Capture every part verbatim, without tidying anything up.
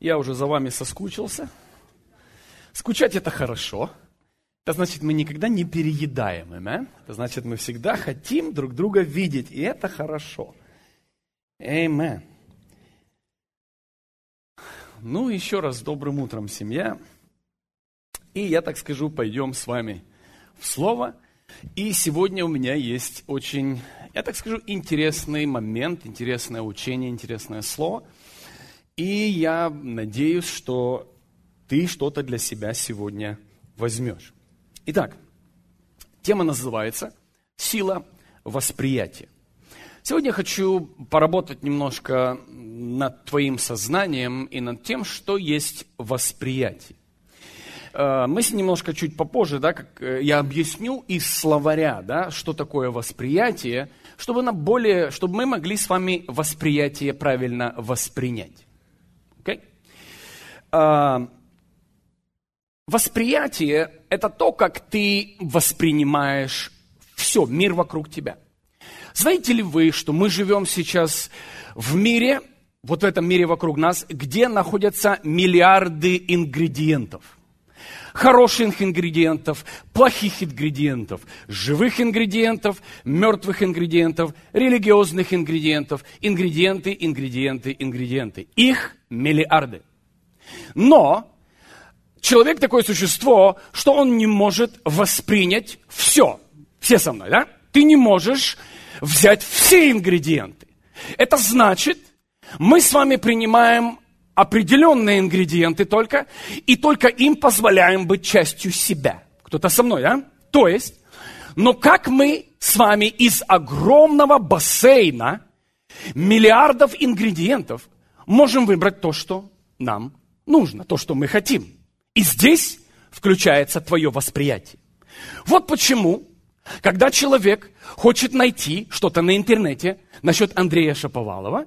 Я уже за вами соскучился. Скучать – это хорошо. Это значит, мы никогда не переедаем. Amen? Это значит, мы всегда хотим друг друга видеть. И это хорошо. Amen. Ну, еще раз добрым утром, семья. И я так скажу, пойдем с вами в Слово. И сегодня у меня есть очень, я так скажу, интересный момент, интересное учение, интересное слово. И я надеюсь, что ты что-то для себя сегодня возьмешь. Итак, тема называется «Сила восприятия». Сегодня я хочу поработать немножко над твоим сознанием и над тем, что есть восприятие. Мы немножко чуть попозже, да, как я объясню из словаря, да, что такое восприятие, чтобы, на более, чтобы мы могли с вами восприятие правильно воспринять. Okay? А, восприятие – это то, как ты воспринимаешь все, мир вокруг тебя. Знаете ли вы, что мы живем сейчас в мире, вот в этом мире вокруг нас, где находятся миллиарды ингредиентов? Хороших ингредиентов, плохих ингредиентов, живых ингредиентов, мертвых ингредиентов, религиозных ингредиентов, ингредиенты, ингредиенты, ингредиенты. Их миллиарды. Но человек такое существо, что он не может воспринять все. Все со мной, да? Ты не можешь взять все ингредиенты. Это значит, мы с вами принимаем определенные ингредиенты только, и только им позволяем быть частью себя. Кто-то со мной, да? То есть, но как мы с вами из огромного бассейна миллиардов ингредиентов можем выбрать то, что нам нужно, то, что мы хотим. И здесь включается твое восприятие. Вот почему, когда человек хочет найти что-то на интернете насчет Андрея Шаповалова,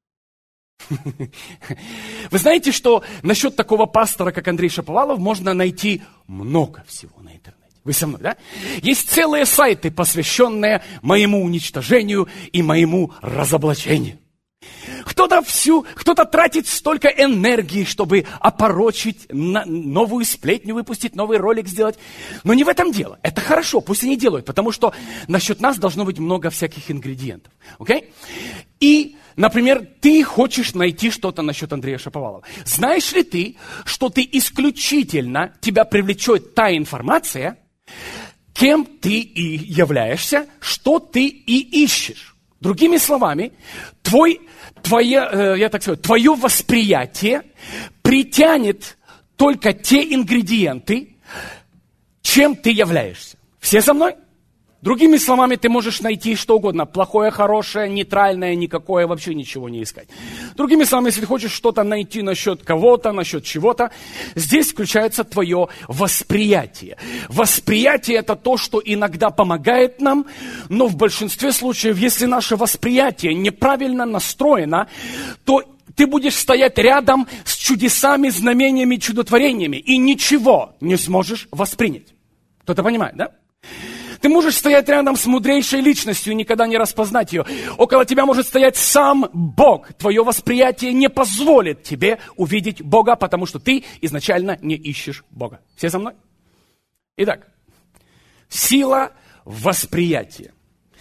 вы знаете, что насчет такого пастора, как Андрей Шаповалов, можно найти много всего на интернете. Вы со мной, да? Есть целые сайты, посвященные моему уничтожению и моему разоблачению. Кто-то всю, кто-то тратит столько энергии, чтобы опорочить, новую сплетню выпустить, новый ролик сделать. Но не в этом дело. Это хорошо, пусть они делают, потому что насчет нас должно быть много всяких ингредиентов. Okay? И, например, ты хочешь найти что-то насчет Андрея Шаповалова. Знаешь ли ты, что ты исключительно, тебя привлечет та информация, кем ты и являешься, что ты и ищешь? Другими словами, твой, твое, я так скажу, твое восприятие притянет только те ингредиенты, чем ты являешься. Все со мной? Другими словами, ты можешь найти что угодно. Плохое, хорошее, нейтральное, никакое, вообще ничего не искать. Другими словами, если ты хочешь что-то найти насчет кого-то, насчет чего-то, здесь включается твое восприятие. Восприятие – это то, что иногда помогает нам, но в большинстве случаев, если наше восприятие неправильно настроено, то ты будешь стоять рядом с чудесами, знамениями, чудотворениями и ничего не сможешь воспринять. Кто-то понимает, да? Ты можешь стоять рядом с мудрейшей личностью и никогда не распознать ее. Около тебя может стоять сам Бог. Твое восприятие не позволит тебе увидеть Бога, потому что ты изначально не ищешь Бога. Все со мной? Итак, сила восприятия.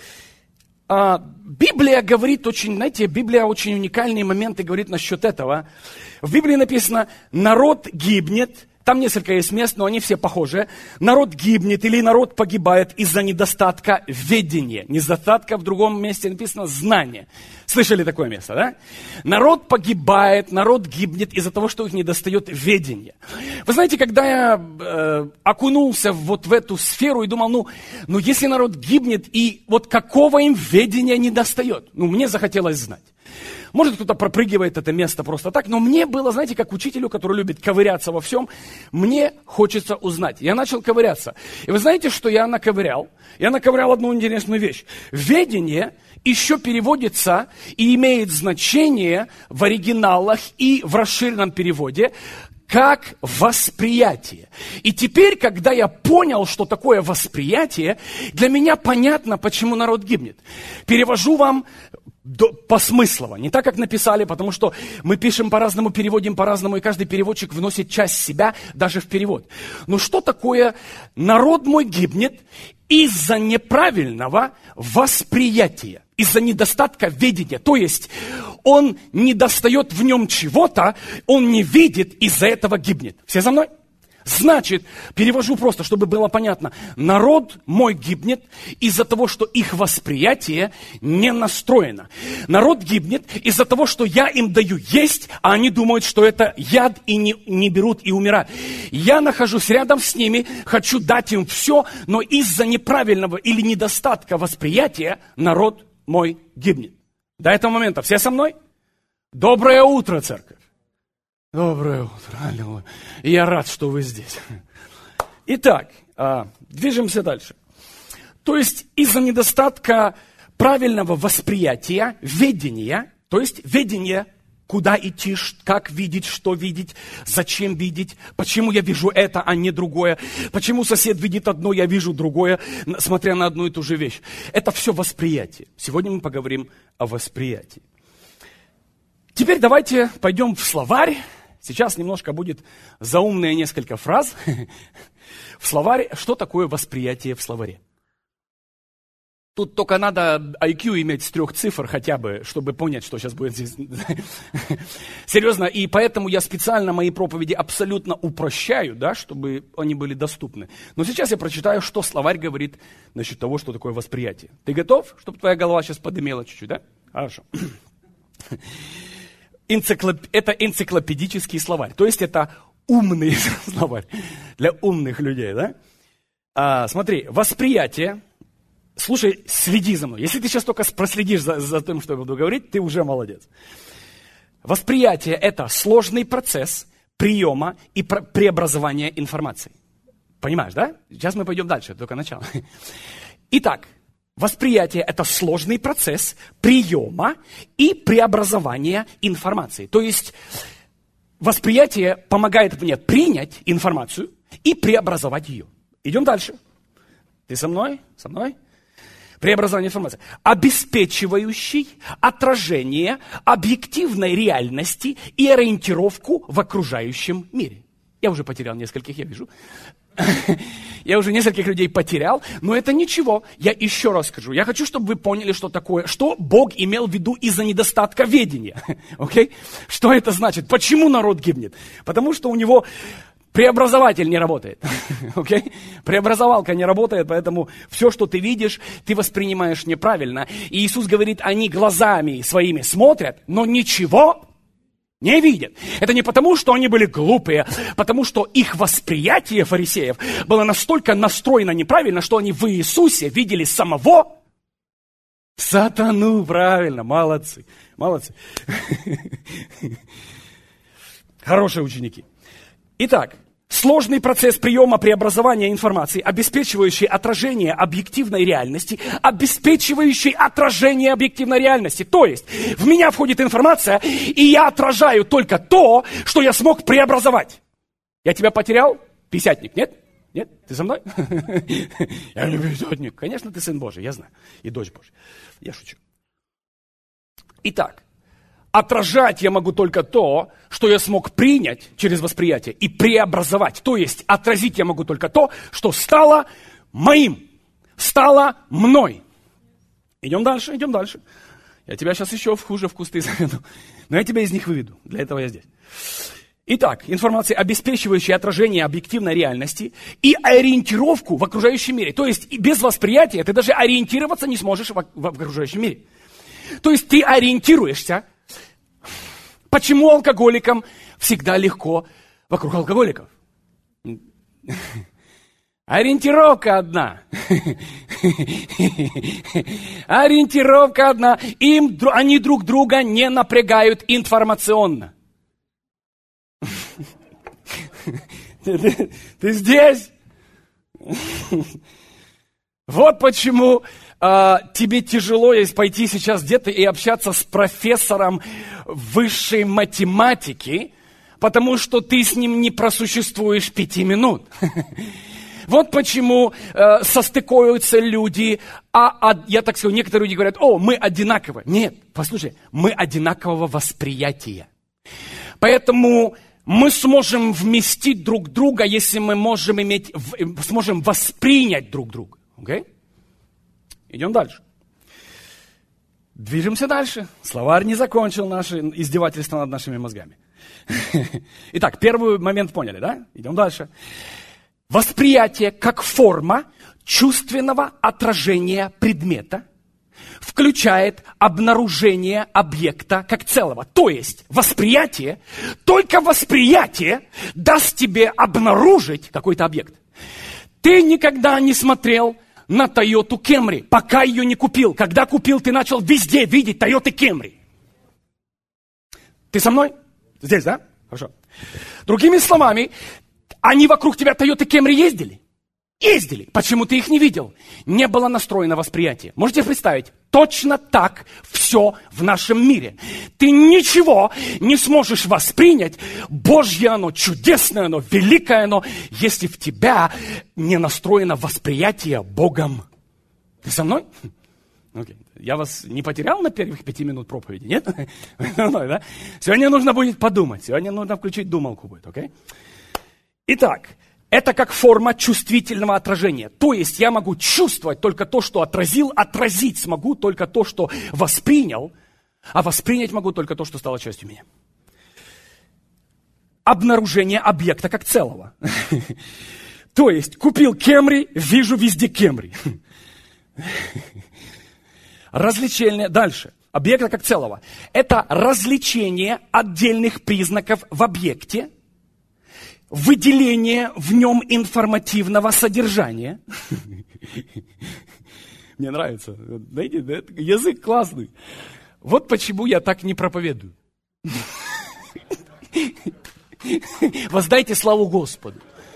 А, Библия говорит очень, знаете, Библия очень уникальные моменты говорит насчет этого. В Библии написано: народ гибнет. Там несколько есть мест, но они все похожи. Народ гибнет или народ погибает из-за недостатка ведения. Недостатка в другом месте написано знания. Слышали такое место, да? Народ погибает, народ гибнет из-за того, что их недостает ведения. Вы знаете, когда я э, окунулся вот в эту сферу и думал, ну, ну, если народ гибнет, и вот какого им ведения недостает? Ну, мне захотелось знать. Может, кто-то пропрыгивает это место просто так, но мне было, знаете, как учителю, который любит ковыряться во всем, мне хочется узнать. Я начал ковыряться. И вы знаете, что я наковырял? Я наковырял одну интересную вещь. Ведение еще переводится и имеет значение в оригиналах и в расширенном переводе как восприятие. И теперь, когда я понял, что такое восприятие, для меня понятно, почему народ гибнет. Перевожу вам до, посмыслово, не так, как написали, потому что мы пишем по-разному, переводим по-разному, и каждый переводчик вносит часть себя даже в перевод. Но что такое «народ мой гибнет из-за неправильного восприятия», из-за недостатка видения? То есть он не достает в нем чего-то, он не видит, из-за этого гибнет. Все за мной? Значит, перевожу просто, чтобы было понятно. Народ мой гибнет из-за того, что их восприятие не настроено. Народ гибнет из-за того, что я им даю есть, а они думают, что это яд, и не, не берут и умирают. Я нахожусь рядом с ними, хочу дать им все, но из-за неправильного или недостатка восприятия народ мой гибнет. До этого момента все со мной? Доброе утро, церковь. Доброе утро, аллилуйя. Я рад, что вы здесь. Итак, движемся дальше. То есть из-за недостатка правильного восприятия, ведения, то есть ведения, куда идти, как видеть, что видеть, зачем видеть, почему я вижу это, а не другое, почему сосед видит одно, я вижу другое, смотря на одну и ту же вещь. Это все восприятие. Сегодня мы поговорим о восприятии. Теперь давайте пойдем в словарь. Сейчас немножко будет заумные несколько фраз. В словаре, что такое восприятие в словаре? Тут только надо ай кью иметь с трех цифр хотя бы, чтобы понять, что сейчас будет здесь. Серьезно, и поэтому я специально мои проповеди абсолютно упрощаю, да, чтобы они были доступны. Но сейчас я прочитаю, что словарь говорит насчет того, что такое восприятие. Ты готов, чтобы твоя голова сейчас подымела чуть-чуть, да? Хорошо. Энциклоп... Это энциклопедический словарь, то есть это умный словарь для умных людей, да? А, смотри, восприятие, слушай, следи за мной. Если ты сейчас только проследишь за, за тем, что я буду говорить, ты уже молодец. Восприятие – это сложный процесс приема и преобразования информации. Понимаешь, да? Сейчас мы пойдем дальше, только начало. Итак, восприятие – это сложный процесс приема и преобразования информации. То есть восприятие помогает мне принять информацию и преобразовать ее. Идем дальше. Ты со мной? Со мной? Преобразование информации. Обеспечивающий отражение объективной реальности и ориентировку в окружающем мире. Я уже потерял нескольких, я вижу. Я уже нескольких людей потерял, но это ничего. Я еще раз скажу. Я хочу, чтобы вы поняли, что такое, что Бог имел в виду из-за недостатка ведения. Okay? Что это значит? Почему народ гибнет? Потому что у него преобразователь не работает. Okay? Преобразовалка не работает, поэтому все, что ты видишь, ты воспринимаешь неправильно. И Иисус говорит, они глазами своими смотрят, но ничего не видят. Это не потому, что они были глупые, потому что их восприятие фарисеев было настолько настроено неправильно, что они в Иисусе видели самого сатану. Правильно, молодцы, молодцы. Хорошие ученики. Итак, сложный процесс приема преобразования информации, обеспечивающий отражение объективной реальности, обеспечивающий отражение объективной реальности. То есть, в меня входит информация, и я отражаю только то, что я смог преобразовать. Я тебя потерял? Пятидесятник, нет? Нет? Ты со мной? Я не пятидесятник. Конечно, ты сын Божий, я знаю. И дочь Божья. Я шучу. Итак, отражать я могу только то, что я смог принять через восприятие и преобразовать. То есть отразить я могу только то, что стало моим, стало мной. Идем дальше, идем дальше. Я тебя сейчас еще хуже в кусты заведу, но я тебя из них выведу. Для этого я здесь. Итак, информация, обеспечивающая отражение объективной реальности и ориентировку в окружающем мире. То есть без восприятия ты даже ориентироваться не сможешь в, в окружающем мире. То есть ты ориентируешься. Почему алкоголикам всегда легко вокруг алкоголиков? Ориентировка одна. Ориентировка одна. Им, они друг друга не напрягают информационно. Ты, ты, ты здесь? Вот почему э, тебе тяжело есть пойти сейчас где-то и общаться с профессором высшей математики, потому что ты с ним не просуществуешь пяти минут. Вот почему э, состыкуются люди, а, а я так скажу, некоторые люди говорят, о, мы одинаковы. Нет, послушай, мы одинакового восприятия. Поэтому мы сможем вместить друг друга, если мы можем иметь, сможем воспринять друг друга. Okay? Идем дальше. Движемся дальше. Словарь не закончил наше издевательство над нашими мозгами. Итак, первый момент поняли, да? Идем дальше. Восприятие как форма чувственного отражения предмета включает обнаружение объекта как целого. То есть восприятие, только восприятие даст тебе обнаружить какой-то объект. Ты никогда не смотрел на Toyota Camry, пока ее не купил. Когда купил, ты начал везде видеть Toyota Camry. Ты со мной? Здесь, да? Хорошо. Другими словами, они вокруг тебя Toyota Camry ездили? Ездили. Почему ты их не видел? Не было настроено восприятие. Можете представить? Точно так все в нашем мире. Ты ничего не сможешь воспринять. Божье оно, чудесное оно, великое оно, если в тебя не настроено восприятие Богом. Ты со мной? Okay. Я вас не потерял на первых пяти минут проповеди, нет? Сегодня нужно будет подумать. Сегодня нужно включить думалку будет, окей? Okay? Итак, это как форма чувствительного отражения. То есть я могу чувствовать только то, что отразил, отразить смогу только то, что воспринял, а воспринять могу только то, что стало частью меня. Обнаружение объекта как целого. То есть купил Camry, вижу везде Camry. Развлечение, дальше, объекта как целого. Это развлечение отдельных признаков в объекте, выделение в нем информативного содержания. Мне нравится. Знаете, язык классный. Вот почему я так не проповедую. Воздайте славу Господу.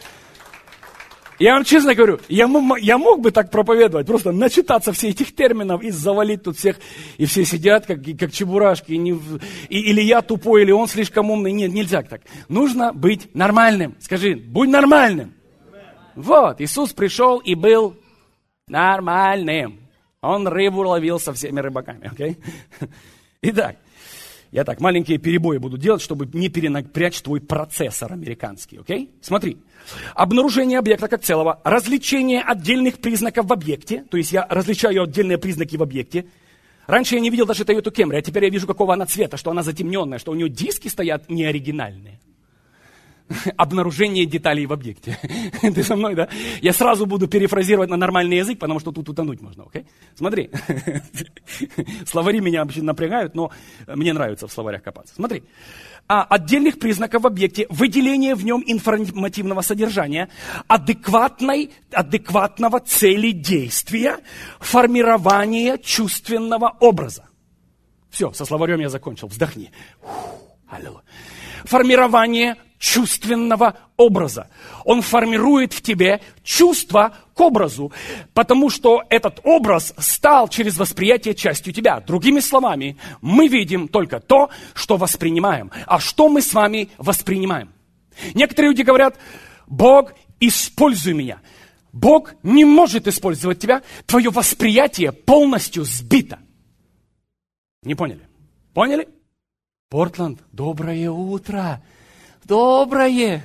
Я вам честно говорю, я мог, я мог бы так проповедовать, просто начитаться всех этих терминов и завалить тут всех, и все сидят, как, как чебурашки, и не, и, или я тупой, или он слишком умный. Нет, нельзя так. Нужно быть нормальным. Скажи, будь нормальным. Вот, Иисус пришел и был нормальным. Он рыбу ловил со всеми рыбаками, окей? Okay? Итак, я так, маленькие перебои буду делать, чтобы не перенапрячь твой процессор американский, окей? Okay? Смотри. Обнаружение объекта как целого, различение отдельных признаков в объекте, то есть я различаю отдельные признаки в объекте. Раньше я не видел даже Toyota Camry, а теперь я вижу, какого она цвета, что она затемненная, что у нее диски стоят неоригинальные. Обнаружение деталей в объекте. Ты со мной, да? Я сразу буду перефразировать на нормальный язык, потому что тут утонуть можно, окей? Okay? Смотри. Словари меня вообще напрягают, но мне нравится в словарях копаться. Смотри. А, отдельных признаков в объекте, выделение в нем информативного содержания, адекватной, адекватного цели действия, формирование чувственного образа. Все, со словарем я закончил. Вздохни. Аллилуйя. Формирование чувственного образа. Он формирует в тебе чувство к образу, потому что этот образ стал через восприятие частью тебя. Другими словами, мы видим только то, что воспринимаем. А что мы с вами воспринимаем? Некоторые люди говорят, Бог, используй меня. Бог не может использовать тебя. Твое восприятие полностью сбито. Не поняли? Поняли? Портланд, доброе утро. Доброе.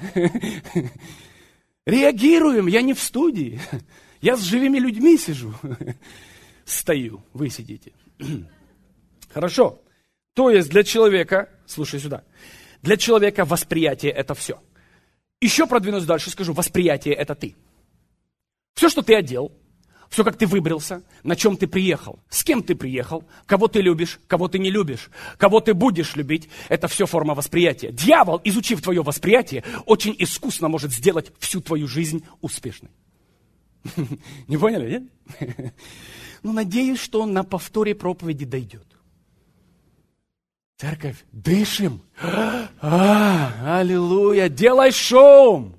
Реагируем, я не в студии. Я с живыми людьми сижу. Стою, вы сидите. Хорошо. То есть для человека, слушай сюда, для человека восприятие это все. Еще продвинусь дальше, скажу, восприятие это ты. Все, что ты одел, все, как ты выбрался, на чем ты приехал, с кем ты приехал, кого ты любишь, кого ты не любишь, кого ты будешь любить, это все форма восприятия. Дьявол, изучив твое восприятие, очень искусно может сделать всю твою жизнь успешной. Не поняли, нет? Ну, надеюсь, что он на повторе проповеди дойдет. Церковь, дышим. А, аллилуйя, делай шум.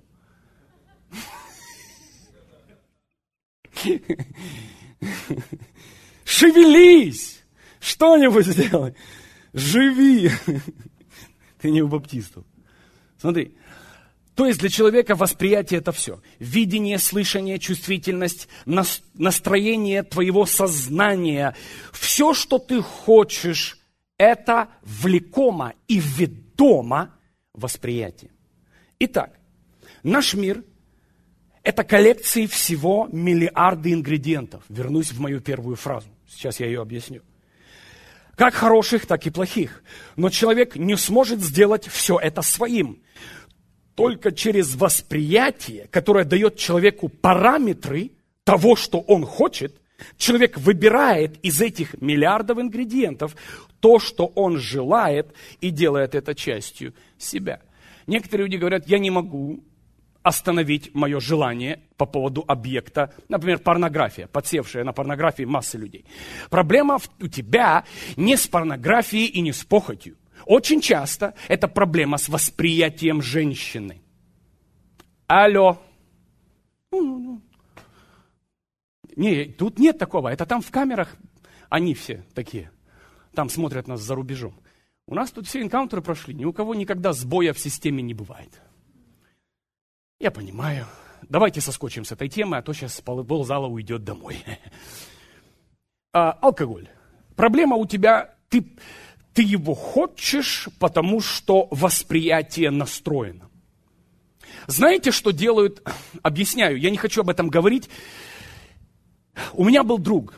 Шевелись! Что-нибудь сделай! Живи! Ты не у баптистов. Смотри. То есть для человека восприятие это все. Видение, слышание, чувствительность, настроение твоего сознания. Все, что ты хочешь, это влекомо и ведомо восприятие. Итак, наш мир – это коллекции всего миллиарды ингредиентов. Вернусь в мою первую фразу. Сейчас я ее объясню. Как хороших, так и плохих. Но человек не сможет сделать все это своим. Только через восприятие, которое дает человеку параметры того, что он хочет, человек выбирает из этих миллиардов ингредиентов то, что он желает, и делает это частью себя. Некоторые люди говорят, я не могу остановить мое желание по поводу объекта, например, порнография, подсевшая на порнографии массы людей. Проблема у тебя не с порнографией и не с похотью. Очень часто это проблема с восприятием женщины. Алло. Не, тут нет такого. Это там в камерах они все такие. Там смотрят нас за рубежом. У нас тут все энкаунтеры прошли. Ни у кого никогда сбоя в системе не бывает. Я понимаю. Давайте соскочим с этой темы, а то сейчас ползала уйдет домой. А, алкоголь. Проблема у тебя, ты, ты его хочешь, потому что восприятие настроено. Знаете, что делают? Объясняю, я не хочу об этом говорить. У меня был друг.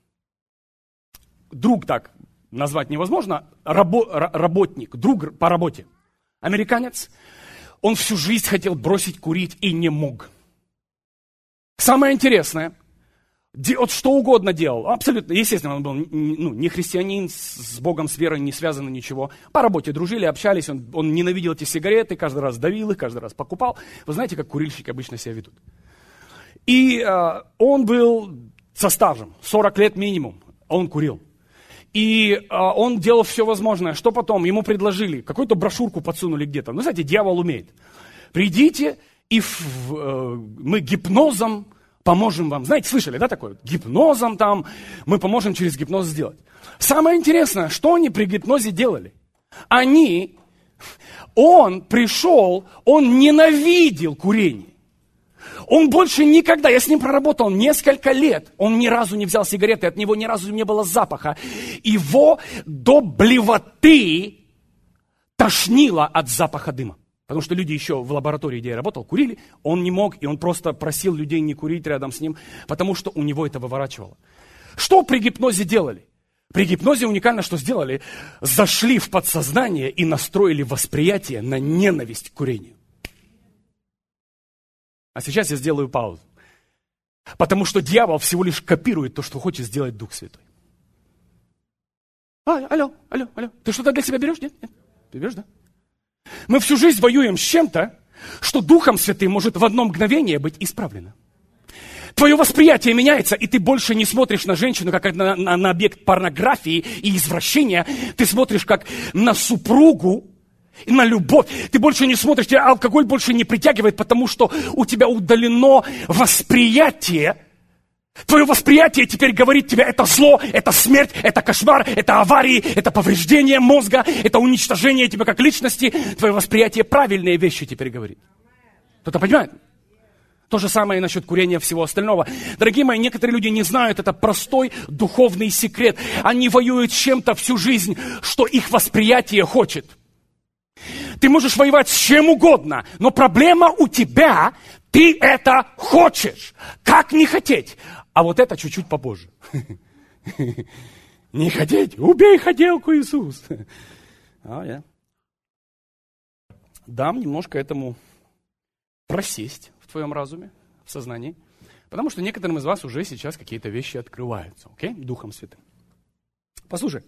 Друг так назвать невозможно. Рабо, работник, друг по работе. Американец. Он всю жизнь хотел бросить курить и не мог. Самое интересное, вот что угодно делал, абсолютно, естественно, он был ну, не христианин, с Богом, с верой не связан, ничего. По работе дружили, общались, он, он ненавидел эти сигареты, каждый раз давил их, каждый раз покупал. Вы знаете, как курильщики обычно себя ведут. И э, он был со стажем, сорок лет минимум, он курил. И э, он делал все возможное. Что потом? Ему предложили, какую-то брошюрку подсунули где-то. Ну, знаете, дьявол умеет. Придите, и в, э, мы гипнозом поможем вам. Знаете, слышали, да, такое? Гипнозом там, мы поможем через гипноз сделать. Самое интересное, что они при гипнозе делали? Они, он пришел, он ненавидел курение. Он больше никогда, я с ним проработал несколько лет, он ни разу не взял сигареты, от него ни разу не было запаха. Его до блевоты тошнило от запаха дыма. Потому что люди еще в лаборатории, где я работал, курили, он не мог, и он просто просил людей не курить рядом с ним, потому что у него это выворачивало. Что при гипнозе делали? При гипнозе уникально что сделали? Зашли в подсознание и настроили восприятие на ненависть к курению. А сейчас я сделаю паузу. Потому что дьявол всего лишь копирует то, что хочет сделать Дух Святой. А, алло, алло, алло. Ты что-то для себя берешь? Нет? Нет? Ты берешь, да? Мы всю жизнь воюем с чем-то, что Духом Святым может в одно мгновение быть исправлено. Твое восприятие меняется, и ты больше не смотришь на женщину, как на, на, на объект порнографии и извращения. Ты смотришь как на супругу, и на любовь. Ты больше не смотришь, тебя алкоголь больше не притягивает, потому что у тебя удалено восприятие. Твое восприятие теперь говорит тебе, это зло, это смерть, это кошмар, это аварии, это повреждение мозга, это уничтожение тебя как личности. Твое восприятие правильные вещи теперь говорит. Кто-то понимает? То же самое и насчет курения и всего остального. Дорогие мои, некоторые люди не знают, это простой духовный секрет. Они воюют с чем-то всю жизнь, что их восприятие хочет. Ты можешь воевать с чем угодно, но проблема у тебя, ты это хочешь. Как не хотеть? А вот это чуть-чуть попозже. Не хотеть? Убей хотелку, Иисус. А, я. Дам немножко этому просесть в твоем разуме, в сознании. Потому что некоторым из вас уже сейчас какие-то вещи открываются. Окей? Духом Святым. Послушай.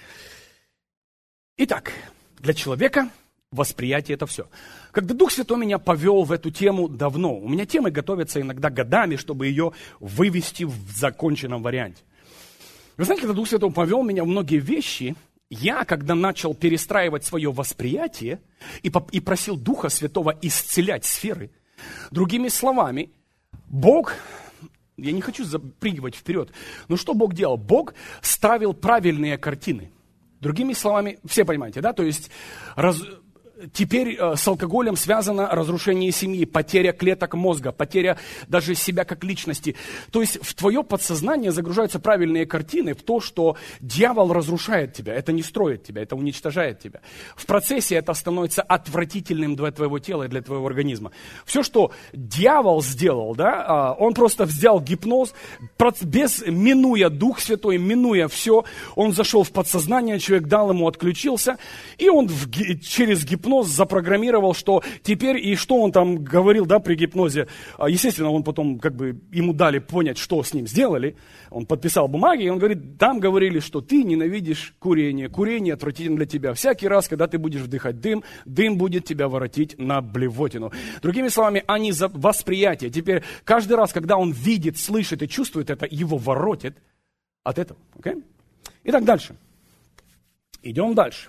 Итак, для человека восприятие – это все. Когда Дух Святой меня повел в эту тему давно, у меня темы готовятся иногда годами, чтобы ее вывести в законченном варианте. Вы знаете, когда Дух Святой повел меня в многие вещи, я, когда начал перестраивать свое восприятие и, и просил Духа Святого исцелять сферы, другими словами, Бог, я не хочу запрыгивать вперед, но что Бог делал? Бог ставил правильные картины. Другими словами, все понимаете, да? То есть раз, теперь с алкоголем связано разрушение семьи, потеря клеток мозга, потеря даже себя как личности. То есть в твое подсознание загружаются правильные картины в то, что дьявол разрушает тебя. Это не строит тебя, это уничтожает тебя. В процессе это становится отвратительным для твоего тела и для твоего организма. Все, что дьявол сделал, да, он просто взял гипноз, без, минуя Дух Святой, минуя все, он зашел в подсознание, человек дал ему, отключился, и он в, через гипноз запрограммировал, что теперь, и что он там говорил, да, при гипнозе, естественно, он потом, как бы, ему дали понять, что с ним сделали, он подписал бумаги, и он говорит, там говорили, что ты ненавидишь курение, курение отвратительно для тебя, всякий раз, когда ты будешь вдыхать дым, дым будет тебя воротить на блевотину. Другими словами, они за восприятие, теперь каждый раз, когда он видит, слышит и чувствует это, его воротит от этого, окей? Okay? Итак, дальше. Идем дальше.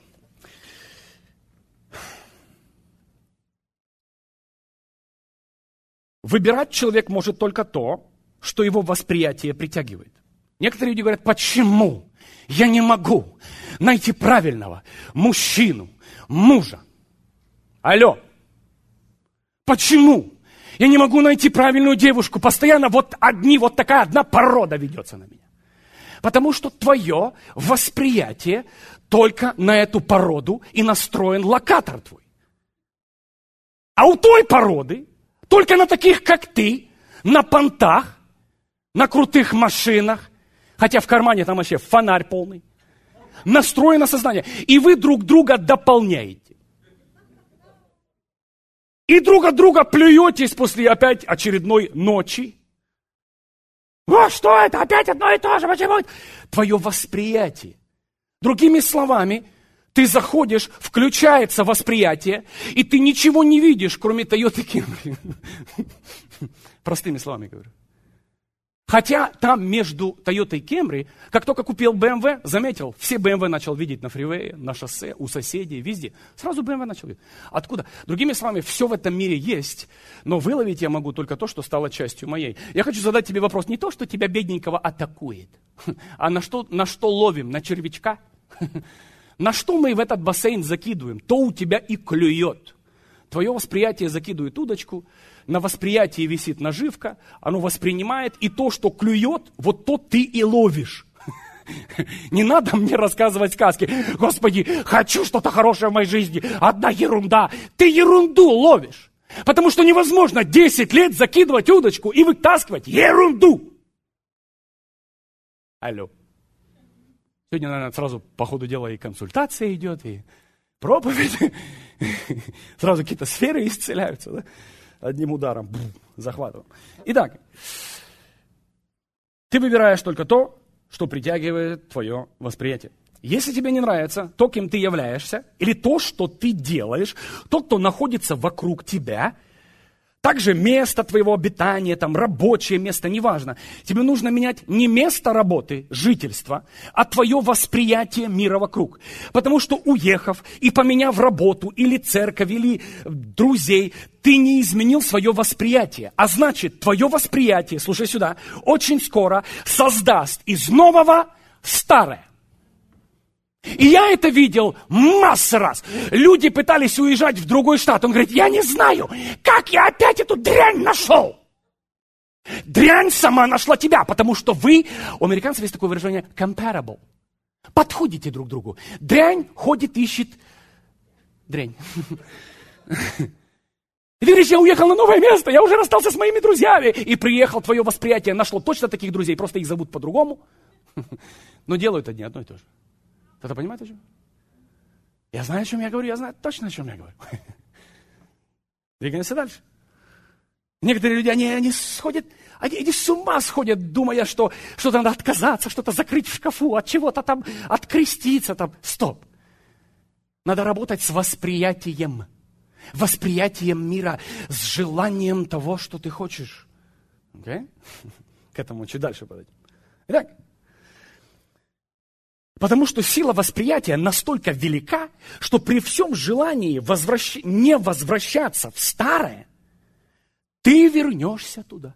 Выбирать человек может только то, что его восприятие притягивает. Некоторые люди говорят, почему я не могу найти правильного мужчину, мужа? Алло. Почему я не могу найти правильную девушку? Постоянно вот одни, вот такая одна порода ведется на меня. Потому что твое восприятие только на эту породу и настроен локатор твой. А у той породы, только на таких, как ты, на понтах, на крутых машинах, хотя в кармане там вообще фонарь полный, настроено сознание. И вы друг друга дополняете. И друг от друга плюетесь после опять очередной ночи. Во, что это? Опять одно и то же. Почему? Твое восприятие. Другими словами, ты заходишь, включается восприятие, и ты ничего не видишь, кроме Toyota Camry. Простыми словами говорю. Хотя там между Toyota и Camry, как только купил бэ эм вэ, заметил, все бэ эм вэ начал видеть на фривее, на шоссе, у соседей, везде. Сразу бэ эм вэ начал видеть. Откуда? Другими словами, все в этом мире есть, но выловить я могу только то, что стало частью моей. Я хочу задать тебе вопрос, не то, что тебя бедненького атакует, а на что, на что ловим? На червячка? На что мы в этот бассейн закидываем? То у тебя и клюет. Твое восприятие закидывает удочку, на восприятии висит наживка, оно воспринимает, и то, что клюет, вот то ты и ловишь. Не надо мне рассказывать сказки. Господи, хочу что-то хорошее в моей жизни, одна ерунда. Ты ерунду ловишь. Потому что невозможно десять лет закидывать удочку и вытаскивать ерунду. Алло. Сегодня, наверное, сразу по ходу дела и консультация идет, и проповедь. Сразу какие-то сферы исцеляются, да? Одним ударом, захватываем. Итак, ты выбираешь только то, что притягивает твое восприятие. Если тебе не нравится то, кем ты являешься, или то, что ты делаешь, то, кто находится вокруг тебя, также место твоего обитания, там, рабочее место, неважно. Тебе нужно менять не место работы, жительства, а твое восприятие мира вокруг. Потому что уехав и поменяв работу, или церковь, или друзей, ты не изменил свое восприятие. А значит, твое восприятие, слушай сюда, очень скоро создаст из нового старое. И я это видел массу раз. Люди пытались уезжать в другой штат. Он говорит, я не знаю, как я опять эту дрянь нашел. Дрянь сама нашла тебя, потому что вы, у американцев есть такое выражение compatible. Подходите друг к другу. Дрянь ходит, ищет дрянь. И ты говоришь, я уехал на новое место, я уже расстался с моими друзьями. И приехал, твое восприятие нашло точно таких друзей, просто их зовут по-другому. Но делают одни одно и то же. Кто-то понимает, о чем? Я знаю, о чем я говорю, я знаю точно, о чем я говорю. Двигаемся дальше. Некоторые люди, они, они сходят, они, они с ума сходят, думая, что что-то надо отказаться, что-то закрыть в шкафу, от чего-то там откреститься. Там. Стоп. Надо работать с восприятием. Восприятием мира, с желанием того, что ты хочешь. Okay? К этому чуть дальше подойдем. Итак, потому что сила восприятия настолько велика, что при всем желании возвращ... не возвращаться в старое, ты вернешься туда.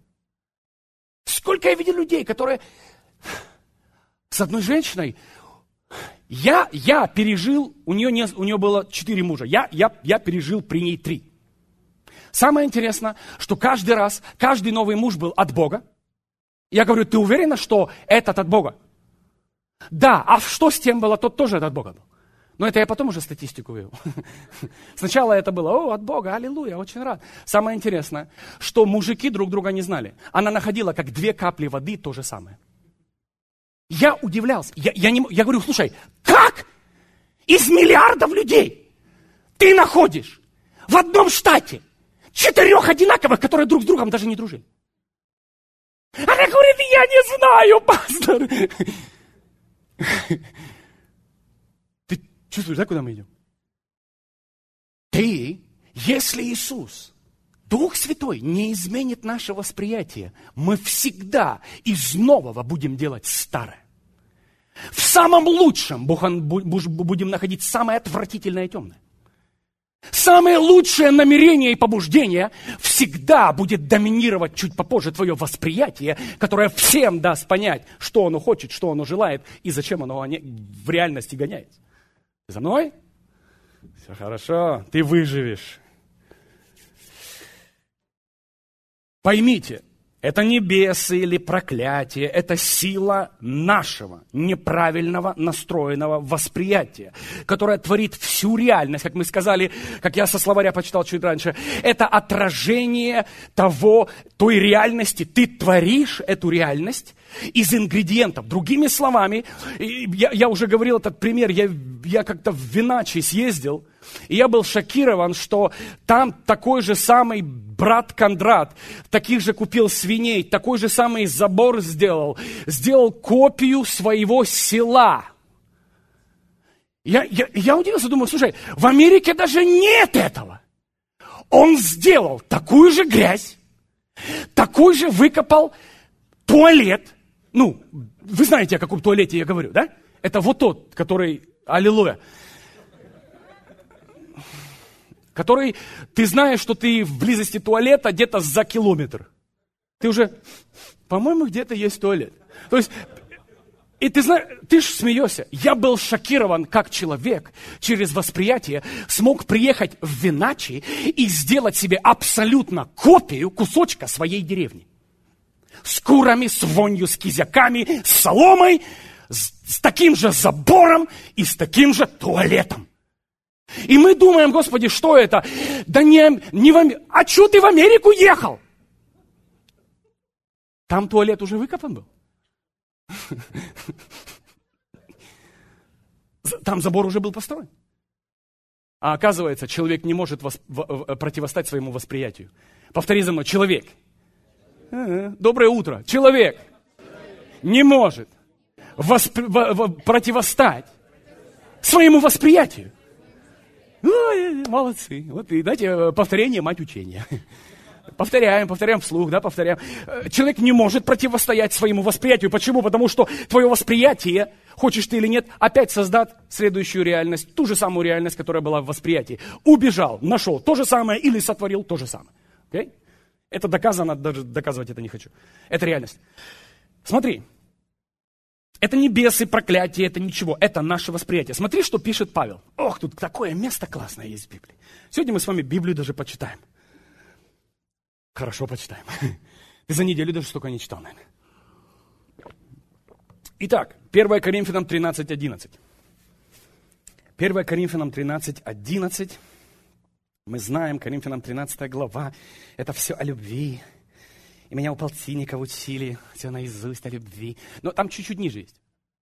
Сколько я видел людей, которые с одной женщиной Я, я пережил, у нее, не, у нее было четыре мужа, я, я, я пережил при ней три. Самое интересное, что каждый раз, каждый новый муж был от Бога. Я говорю, ты уверена, что этот от Бога? Да, а что с тем было, тот тоже от Бога был. Но это я потом уже статистику вывел. Сначала это было, о, от Бога, аллилуйя, очень рад. Самое интересное, что мужики друг друга не знали. Она находила, как две капли воды, то же самое. Я удивлялся. Я, я, не, я говорю, слушай, как из миллиардов людей ты находишь в одном штате четырех одинаковых, которые друг с другом даже не дружили? Она говорит, я не знаю, пастор. Ты чувствуешь, да, куда мы идем? Ты, если Иисус, Дух Святой, не изменит наше восприятие, мы всегда из нового будем делать старое. В самом лучшем будем находить самое отвратительное и темное. Самое лучшее намерение и побуждение всегда будет доминировать чуть попозже твое восприятие, которое всем даст понять, что оно хочет, что оно желает и зачем оно в реальности гоняется. Ты за мной? Все хорошо, ты выживешь. Поймите, это не бесы или проклятие, это сила нашего неправильного настроенного восприятия, которое творит всю реальность, как мы сказали, как я со словаря почитал чуть раньше. Это отражение того, той реальности. Ты творишь эту реальность из ингредиентов. Другими словами, я, я уже говорил этот пример, я, я как-то в Виначи съездил, и я был шокирован, что там такой же самый брат Кондрат, таких же купил свиней, такой же самый забор сделал, сделал копию своего села. Я, я, я удивился, думаю, слушай, в Америке даже нет этого. Он сделал такую же грязь, такой же выкопал туалет. Ну, вы знаете, о каком туалете я говорю, да? Это вот тот, который, аллилуйя, который, ты знаешь, что ты в близости туалета где-то за километр. Ты уже, по-моему, где-то есть туалет. То есть, и ты знаешь, ты ж смеешься. Я был шокирован, как человек через восприятие смог приехать в Виначи и сделать себе абсолютно копию кусочка своей деревни. С курами, с вонью, с кизяками, с соломой, с, с таким же забором и с таким же туалетом. И мы думаем, Господи, что это? Да не, не в Америку. А что ты в Америку ехал? Там туалет уже выкопан был. Там забор уже был построен. А оказывается, человек не может восп... противостать своему восприятию. Повтори за мной, человек. Доброе утро. Человек не может восп... противостать своему восприятию. Ой, молодцы. Вот, и знаете, повторение – мать учения. Повторяем, повторяем вслух, да, повторяем. Человек не может противостоять своему восприятию. Почему? Потому что твое восприятие, хочешь ты или нет, опять создаст следующую реальность, ту же самую реальность, которая была в восприятии. Убежал, нашел то же самое или сотворил то же самое. Okay? Это доказано, даже доказывать это не хочу. Это реальность. Смотри. Это не бесы, проклятие, это ничего. Это наше восприятие. Смотри, что пишет Павел. Ох, тут такое место классное есть в Библии. Сегодня мы с вами Библию даже почитаем. Хорошо почитаем. Ты за неделю даже столько не читал, наверное. Итак, первое Коринфянам тринадцать одиннадцать. первое Коринфянам тринадцать одиннадцать. Мы знаем, Коринфянам тринадцатая глава. Это все о любви. И меня у полтинника учили, все наизусть о любви. Но там чуть-чуть ниже есть.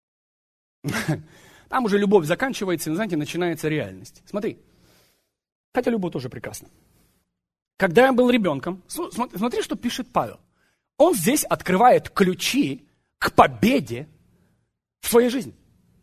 Там уже любовь заканчивается, и, знаете, начинается реальность. Смотри. Хотя любовь тоже прекрасна. Когда я был ребенком, смотри, что пишет Павел. Он здесь открывает ключи к победе в своей жизни.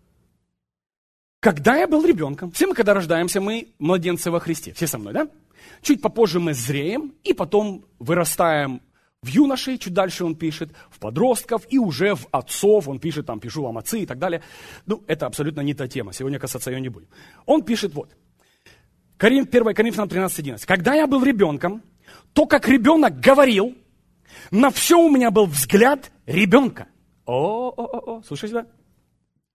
Когда я был ребенком, все мы, когда рождаемся, мы младенцы во Христе. Все со мной, да? Чуть попозже мы зреем, и потом вырастаем в юношей, чуть дальше он пишет, в подростков, и уже в отцов, он пишет, там, пишу вам отцы и так далее. Ну, это абсолютно не та тема, сегодня касаться ее не будем. Он пишет вот, первое Коринфянам тринадцать одиннадцать. Когда я был ребенком, то, как ребенок говорил, на все у меня был взгляд ребенка. О-о-о-о, слушай сюда.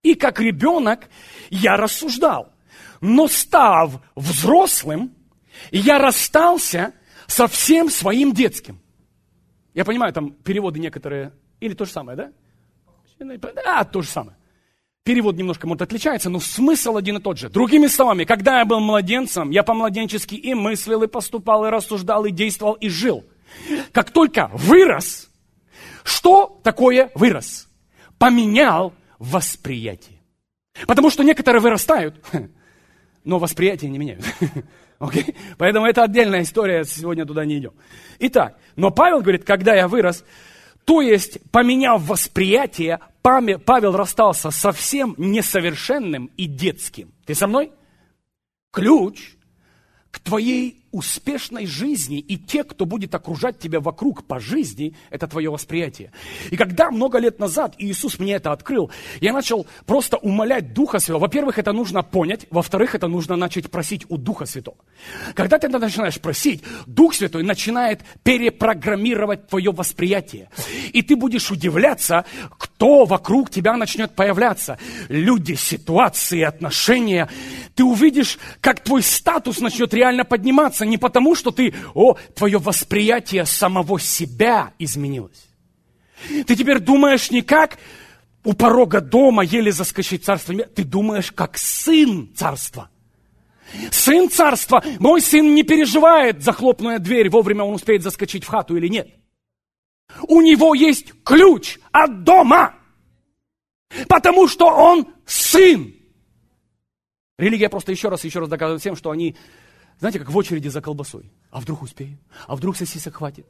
И как ребенок я рассуждал. Но став взрослым, я расстался со всем своим детским. Я понимаю, там переводы некоторые, или то же самое, да? Да, то же самое. Перевод немножко, может, отличается, но смысл один и тот же. Другими словами, когда я был младенцем, я по-младенчески и мыслил, и поступал, и рассуждал, и действовал, и жил. Как только вырос, что такое вырос? Поменял восприятие. Потому что некоторые вырастают, но восприятие не меняют. Okay? Поэтому это отдельная история, сегодня туда не идем. Итак, но Павел говорит, когда я вырос, то есть, поменяв восприятие, Павел расстался со всем несовершенным и детским. Ты со мной? Ключ к твоей успешной жизни и те, кто будет окружать тебя вокруг по жизни, это твое восприятие. И когда много лет назад Иисус мне это открыл, я начал просто умолять Духа Святого. Во-первых, это нужно понять. Во-вторых, это нужно начать просить у Духа Святого. Когда ты это начинаешь просить, Дух Святой начинает перепрограммировать твое восприятие. И ты будешь удивляться, кто вокруг тебя начнет появляться. Люди, ситуации, отношения. Ты увидишь, как твой статус начнет реально подниматься. Не потому, что ты, о, твое восприятие самого себя изменилось. Ты теперь думаешь не как у порога дома еле заскочить в царство. Ты думаешь как сын царства. Сын царства. Мой сын не переживает, захлопнуя дверь, вовремя он успеет заскочить в хату или нет. У него есть ключ от дома. Потому что он сын. Религия просто еще раз, еще раз доказывает всем, что они... Знаете, как в очереди за колбасой. А вдруг успею? А вдруг сосисок хватит?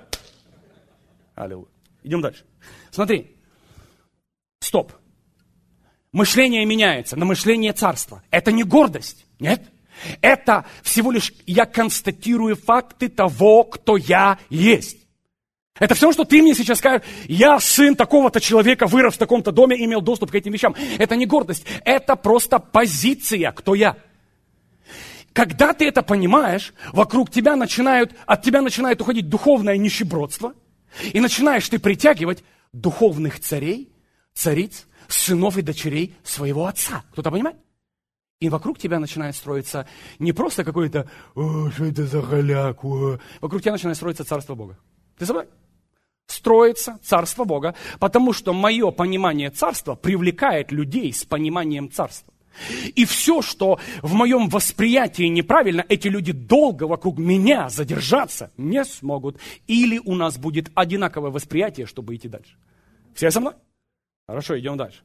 Аллилуйя. Идем дальше. Смотри. Стоп. Мышление меняется на мышление царства. Это не гордость. Нет. Это всего лишь я констатирую факты того, кто я есть. Это все, что ты мне сейчас скажешь, я сын такого-то человека, вырос в таком-то доме, имел доступ к этим вещам. Это не гордость. Это просто позиция, кто я. Когда ты это понимаешь, вокруг тебя начинают, от тебя начинает уходить духовное нищебродство, и начинаешь ты притягивать духовных царей, цариц, сынов и дочерей своего отца. Кто-то понимает? И вокруг тебя начинает строиться не просто какой-то, о, что это за голяк, о. Вокруг тебя начинает строиться царство Бога. Ты забыл? Строится царство Бога, потому что мое понимание царства привлекает людей с пониманием царства. И все, что в моем восприятии неправильно, эти люди долго вокруг меня задержаться не смогут. Или у нас будет одинаковое восприятие, чтобы идти дальше. Все со мной? Хорошо, идем дальше.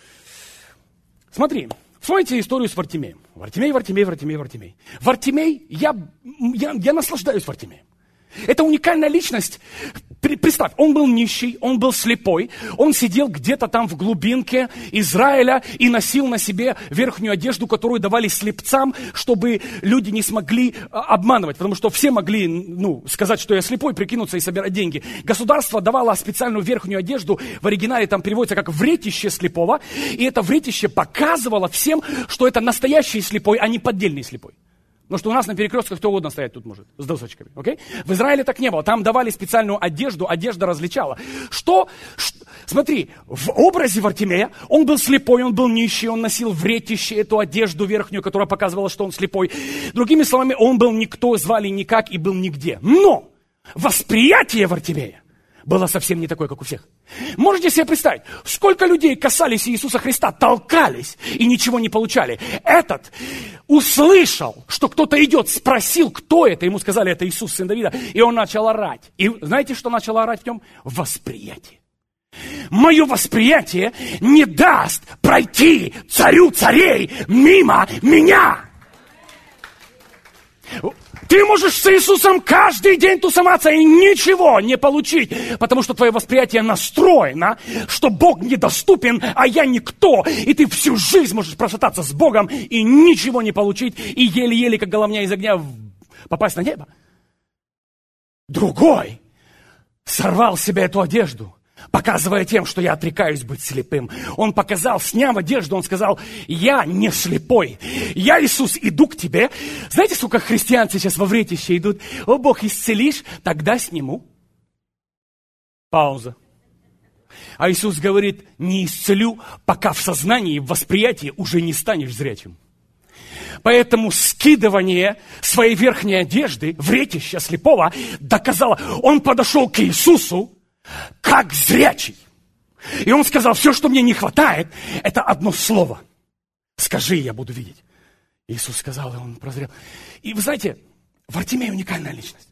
Смотри, вспомните историю с Вартимеем. Вартимей, Вартимей, Вартимей, Вартимей. Вартимей, я, я, я наслаждаюсь Вартимеем. Это уникальная личность. Представь, он был нищий, он был слепой, он сидел где-то там в глубинке Израиля и носил на себе верхнюю одежду, которую давали слепцам, чтобы люди не смогли обманывать, потому что все могли, ну, сказать, что я слепой, прикинуться и собирать деньги. Государство давало специальную верхнюю одежду, в оригинале там переводится как вретище слепого, и это вретище показывало всем, что это настоящий слепой, а не поддельный слепой. Потому что у нас на перекрестках кто угодно стоять тут может, с досочками. Okay? В Израиле так не было. Там давали специальную одежду, одежда различала. Что? Что? Смотри, в образе Вартимея он был слепой, он был нищий, он носил вретище, эту одежду верхнюю, которая показывала, что он слепой. Другими словами, он был никто, звали никак и был нигде. Но восприятие Вартимея было совсем не такое, как у всех. Можете себе представить, сколько людей касались Иисуса Христа, толкались и ничего не получали. Этот услышал, что кто-то идет, спросил, кто это. Ему сказали, это Иисус, сын Давида. И он начал орать. И знаете, что начал орать в нем? Восприятие. Мое восприятие не даст пройти царю царей мимо меня. Ты можешь с Иисусом каждый день тусоваться и ничего не получить, потому что твое восприятие настроено, что Бог недоступен, а я никто. И ты всю жизнь можешь прошататься с Богом и ничего не получить, и еле-еле, как головня из огня, попасть на небо. Другой сорвал с себя эту одежду, показывая тем, что я отрекаюсь быть слепым. Он показал, сняв одежду, он сказал, я не слепой. Я, Иисус, иду к тебе. Знаете, сколько христиан сейчас во вретище идут? О, Бог, исцелишь? Тогда сниму. Пауза. А Иисус говорит, не исцелю, пока в сознании и в восприятии уже не станешь зрячим. Поэтому скидывание своей верхней одежды в ретище слепого доказало, он подошел к Иисусу как зрячий. И он сказал, все, что мне не хватает, это одно слово. Скажи, я буду видеть. Иисус сказал, и он прозрел. И вы знаете, Вартимей уникальная личность.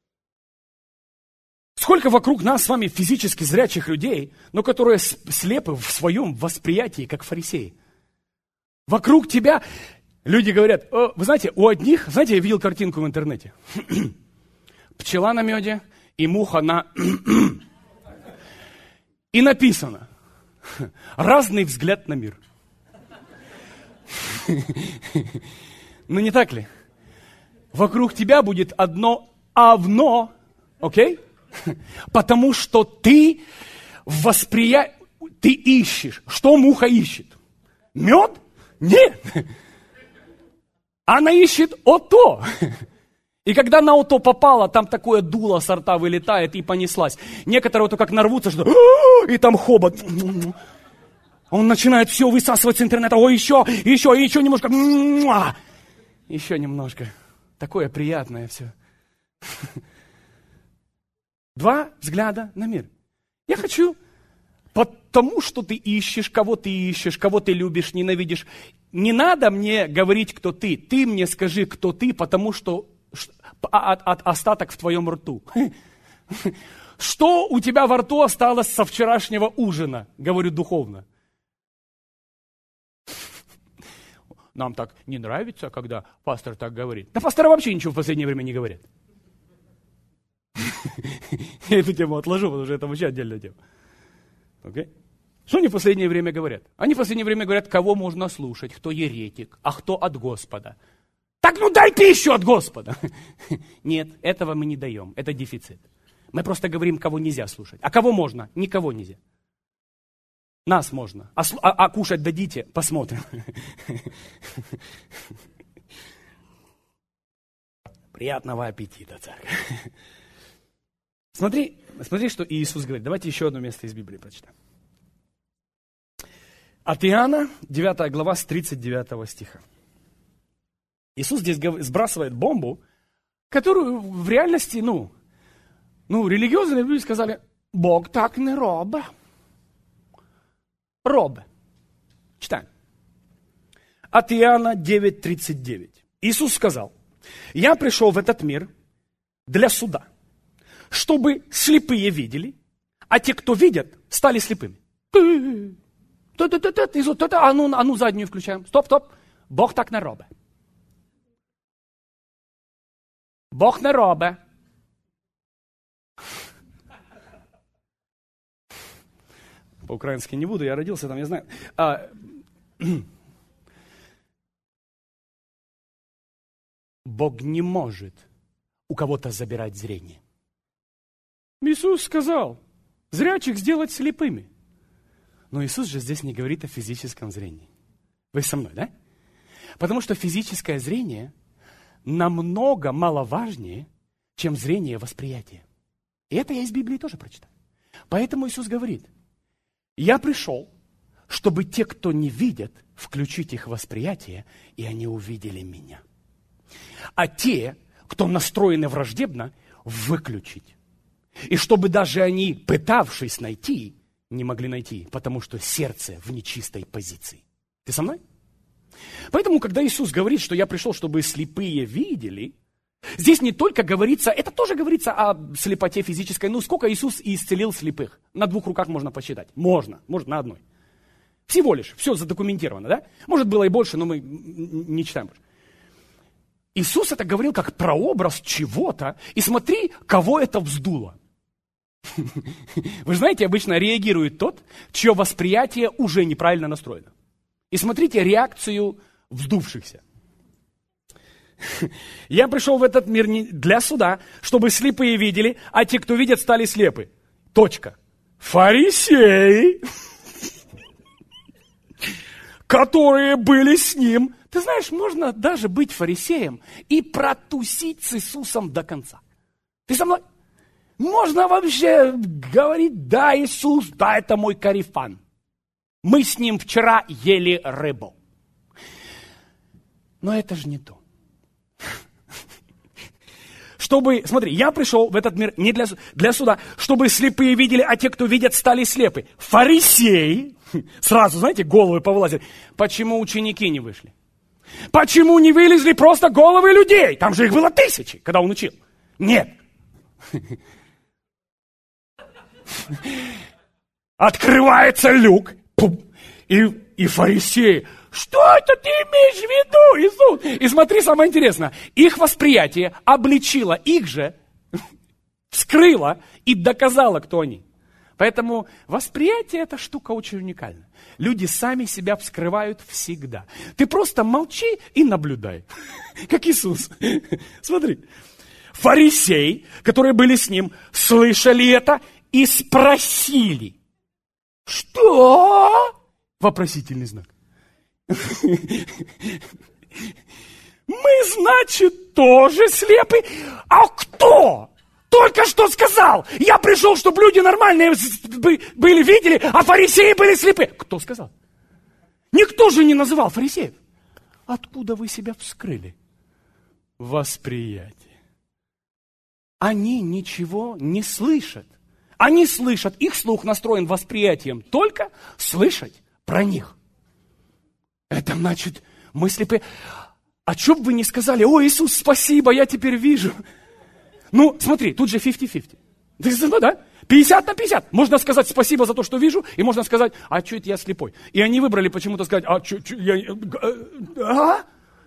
Сколько вокруг нас с вами физически зрячих людей, но которые слепы в своем восприятии, как фарисеи. Вокруг тебя люди говорят, вы знаете, у одних, знаете, я видел картинку в интернете. Пчела на меде и муха на... И написано, разный взгляд на мир. Ну не так ли? Вокруг тебя будет одно овно, окей? Потому что ты восприя... ты ищешь. Что муха ищет? Мед? Нет. Она ищет ото. И когда на ото попала, там такое дуло со рта вылетает и понеслась. Некоторые вот как нарвутся, что и там хобот. Он начинает все высасывать с интернета. Ой, еще, еще, еще немножко. Еще немножко. Такое приятное все. Два взгляда на мир. Я хочу, потому что ты ищешь, кого ты ищешь, кого ты любишь, ненавидишь. Не надо мне говорить, кто ты. Ты мне скажи, кто ты, потому что от, от остаток в твоем рту. Что у тебя во рту осталось со вчерашнего ужина? Говорю духовно. Нам так не нравится, когда пастор так говорит. Да пасторы вообще ничего в последнее время не говорят. Я эту тему отложу, потому что это вообще отдельная тема. Okay? Что они в последнее время говорят? Они в последнее время говорят, кого можно слушать, кто еретик, а кто от Господа. Так ну дай пищу от Господа. Нет, этого мы не даем, это дефицит. Мы просто говорим, кого нельзя слушать. А кого можно? Никого нельзя. Нас можно. А, а, а кушать дадите? Посмотрим. Приятного аппетита, церковь. Смотри, смотри, что Иисус говорит. Давайте еще одно место из Библии прочитаем. От Иоанна, девятая глава, с тридцать девятого стиха. Иисус здесь сбрасывает бомбу, которую в реальности, ну, ну религиозные люди сказали, Бог так не робить. Робе. Читаем. От Иоанна девять тридцать девять. Иисус сказал, я пришел в этот мир для суда, чтобы слепые видели, а те, кто видят, стали слепыми. А ну, а ну заднюю включаем. Стоп, стоп. Бог так не робить. Бог не робить. По-украински не буду, я родился там, я знаю. А, Бог не может у кого-то забирать зрение. Иисус сказал, зрячих сделать слепыми. Но Иисус же здесь не говорит о физическом зрении. Вы со мной, да? Потому что физическое зрение намного маловажнее, чем зрение восприятия. И это я из Библии тоже прочитал. Поэтому Иисус говорит, я пришел, чтобы те, кто не видят, включить их восприятие, и они увидели меня. А те, кто настроены враждебно, выключить. И чтобы даже они, пытавшись найти, не могли найти, потому что сердце в нечистой позиции. Ты со мной? Поэтому, когда Иисус говорит, что я пришел, чтобы слепые видели, здесь не только говорится, это тоже говорится о слепоте физической. Ну, сколько Иисус исцелил слепых? На двух руках можно посчитать. Можно, может, на одной. Всего лишь, все задокументировано, да? Может, было и больше, но мы не читаем больше. Иисус это говорил как прообраз чего-то, и смотри, кого это вздуло. Вы знаете, обычно реагирует тот, чье восприятие уже неправильно настроено. И смотрите реакцию вздувшихся. Я пришел в этот мир не для суда, чтобы слепые видели, а те, кто видят, стали слепы. Точка. Фарисеи, которые были с ним. Ты знаешь, можно даже быть фарисеем и протусить с Иисусом до конца. Ты со мной? Можно вообще говорить, да, Иисус, да, это мой корефан. Мы с ним вчера ели рыбу. Но это же не то. Чтобы, смотри, я пришел в этот мир не для, для суда, чтобы слепые видели, а те, кто видят, стали слепы. Фарисеи, сразу, знаете, головы повылазили. Почему ученики не вышли? Почему не вылезли просто головы людей? Там же их было тысячи, когда он учил. Нет. Открывается люк, и, и фарисеи. Что это ты имеешь в виду, Иисус? И смотри, самое интересное. Их восприятие обличило их же, вскрыло и доказало, кто они. Поэтому восприятие – это штука очень уникальная. Люди сами себя вскрывают всегда. Ты просто молчи и наблюдай. Как Иисус. Смотри. Фарисеи, которые были с ним, слышали это и спросили. Что? Вопросительный знак. Мы, значит, тоже слепы? А кто? Только что сказал. Я пришел, чтобы люди нормальные были, видели, а фарисеи были слепы. Кто сказал? Никто же не называл фарисеев. Откуда вы себя вскрыли? Восприятие. Они ничего не слышат. Они слышат, их слух настроен восприятием только слышать про них. Это значит, мы слепы. А что бы вы не сказали, о, Иисус, спасибо, я теперь вижу. Ну, смотри, тут же пятьдесят на пятьдесят. Да? пятьдесят на пятьдесят. Можно сказать спасибо за то, что вижу, и можно сказать, а что это я слепой? И они выбрали почему-то сказать, а что, я... А?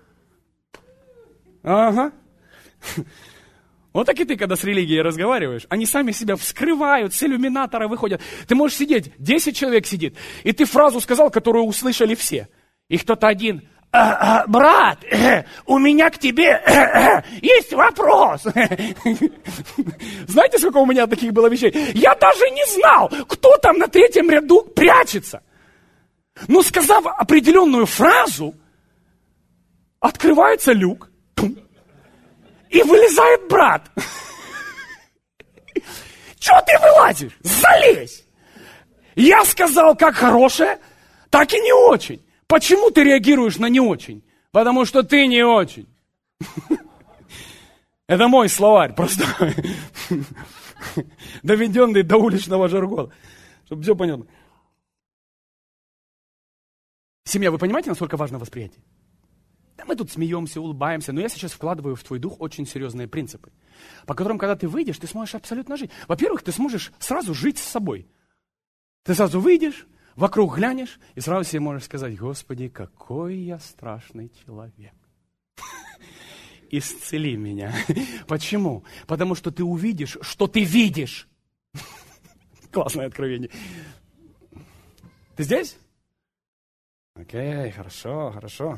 Ага. Вот так и ты, когда с религией разговариваешь, они сами себя вскрывают, с иллюминатора выходят. Ты можешь сидеть, десять человек сидит, и ты фразу сказал, которую услышали все. И кто-то один, а, а, брат, э, у меня к тебе э, э, есть вопрос. Знаете, сколько у меня таких было вещей? Я даже не знал, кто там на третьем ряду прячется. Но сказав определенную фразу, открывается люк, и вылезает брат. Чего ты вылазишь? Залезь! Я сказал как хорошее, так и не очень. Почему ты реагируешь на не очень? Потому что ты не очень. Это мой словарь, просто доведенный до уличного жаргона. Чтобы все понятно. Семья, вы понимаете, насколько важно восприятие? Да мы тут смеемся, улыбаемся, но я сейчас вкладываю в твой дух очень серьезные принципы, по которым, когда ты выйдешь, ты сможешь абсолютно жить. Во-первых, ты сможешь сразу жить с собой. Ты сразу выйдешь, вокруг глянешь, и сразу себе можешь сказать, Господи, какой я страшный человек. Исцели меня. Почему? Потому что ты увидишь, что ты видишь. Классное откровение. Ты здесь? Окей, хорошо, хорошо.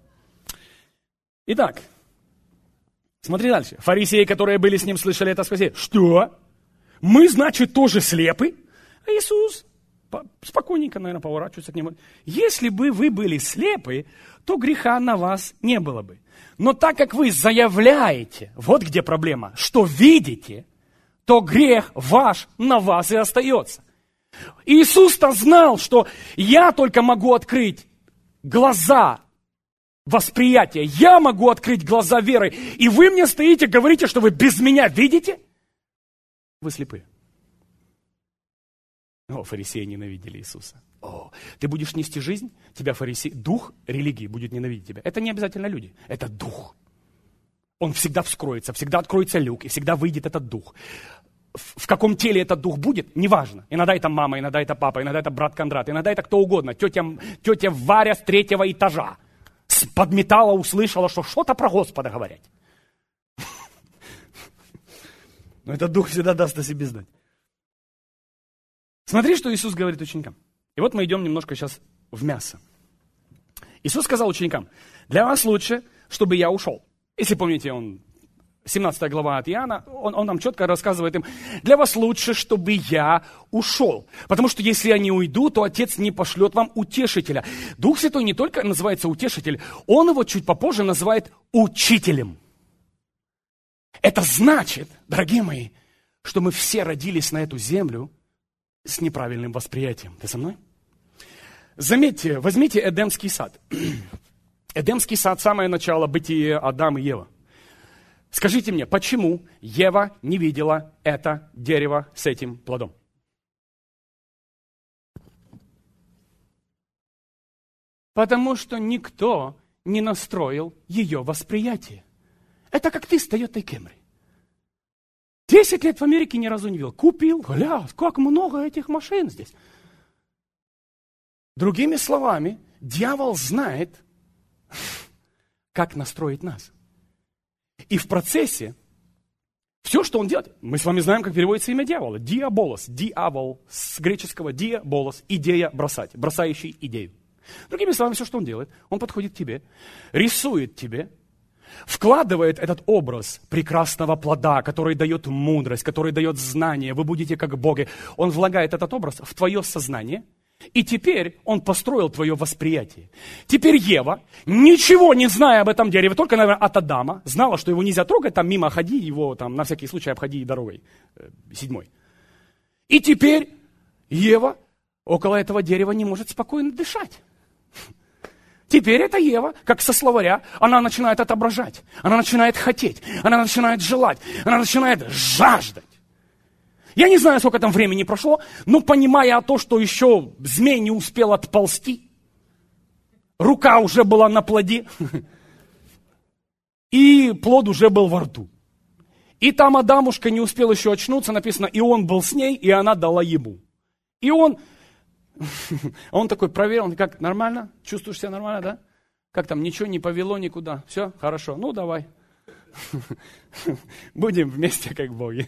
Итак, смотри дальше. Фарисеи, которые были с ним, слышали это, спросили, что? Мы, значит, тоже слепы? А Иисус спокойненько, наверное, поворачивается к нему. Если бы вы были слепы, то греха на вас не было бы. Но так как вы заявляете, вот где проблема, что видите, то грех ваш на вас и остается. Иисус-то знал, что я только могу открыть глаза восприятия. Я могу открыть глаза веры. И вы мне стоите, говорите, что вы без меня видите? Вы слепы. О, фарисеи ненавидели Иисуса. О, ты будешь нести жизнь, тебя фарисей, дух религии будет ненавидеть тебя. Это не обязательно люди, это дух. Он всегда вскроется, всегда откроется люк, и всегда выйдет этот дух. В, в каком теле этот дух будет, неважно. Иногда это мама, иногда это папа, иногда это брат Кондрат, иногда это кто угодно. Тетя, тетя Варя с третьего этажа подметала, услышала, что что-то про Господа говорят. Но этот дух всегда даст о себе знать. Смотри, что Иисус говорит ученикам. И вот мы идем немножко сейчас в мясо. Иисус сказал ученикам, для вас лучше, чтобы я ушел. Если помните, он, семнадцатая глава от Иоанна, он, он нам четко рассказывает им, для вас лучше, чтобы я ушел. Потому что если я не уйду, то Отец не пошлет вам утешителя. Дух Святой не только называется утешитель, он его чуть попозже называет учителем. Это значит, дорогие мои, что мы все родились на эту землю с неправильным восприятием. Ты со мной? Заметьте, возьмите Эдемский сад. Эдемский сад, самое начало бытия Адама и Евы. Скажите мне, почему Ева не видела это дерево с этим плодом? Потому что никто не настроил ее восприятие. Это как ты с Toyota Camry. Десять лет в Америке ни разу не видел. Купил, гля, как много этих машин здесь. Другими словами, дьявол знает, как настроить нас. И в процессе, все, что он делает, мы с вами знаем, как переводится имя дьявола. Диаболос, дьявол, с греческого диаболос, идея бросать, бросающий идею. Другими словами, все, что он делает, он подходит к тебе, рисует тебе, вкладывает этот образ прекрасного плода, который дает мудрость, который дает знание, вы будете как боги. Он влагает этот образ в твое сознание, и теперь он построил твое восприятие. Теперь Ева, ничего не зная об этом дереве, только, наверное, от Адама, знала, что его нельзя трогать, там мимо ходи, его там на всякий случай обходи дорогой, э, седьмой. И теперь Ева около этого дерева не может спокойно дышать. Теперь это Ева, как со словаря, она начинает отображать, она начинает хотеть, она начинает желать, она начинает жаждать. Я не знаю, сколько там времени прошло, но понимая то, что еще змей не успел отползти, рука уже была на плоде, и плод уже был во рту. И там Адамушка не успел еще очнуться, написано, и он был с ней, и она дала ему. И он, он такой проверил, как, нормально? Чувствуешь себя нормально, да? Как там, ничего не повело никуда? Все, хорошо, ну давай. Будем вместе, как боги.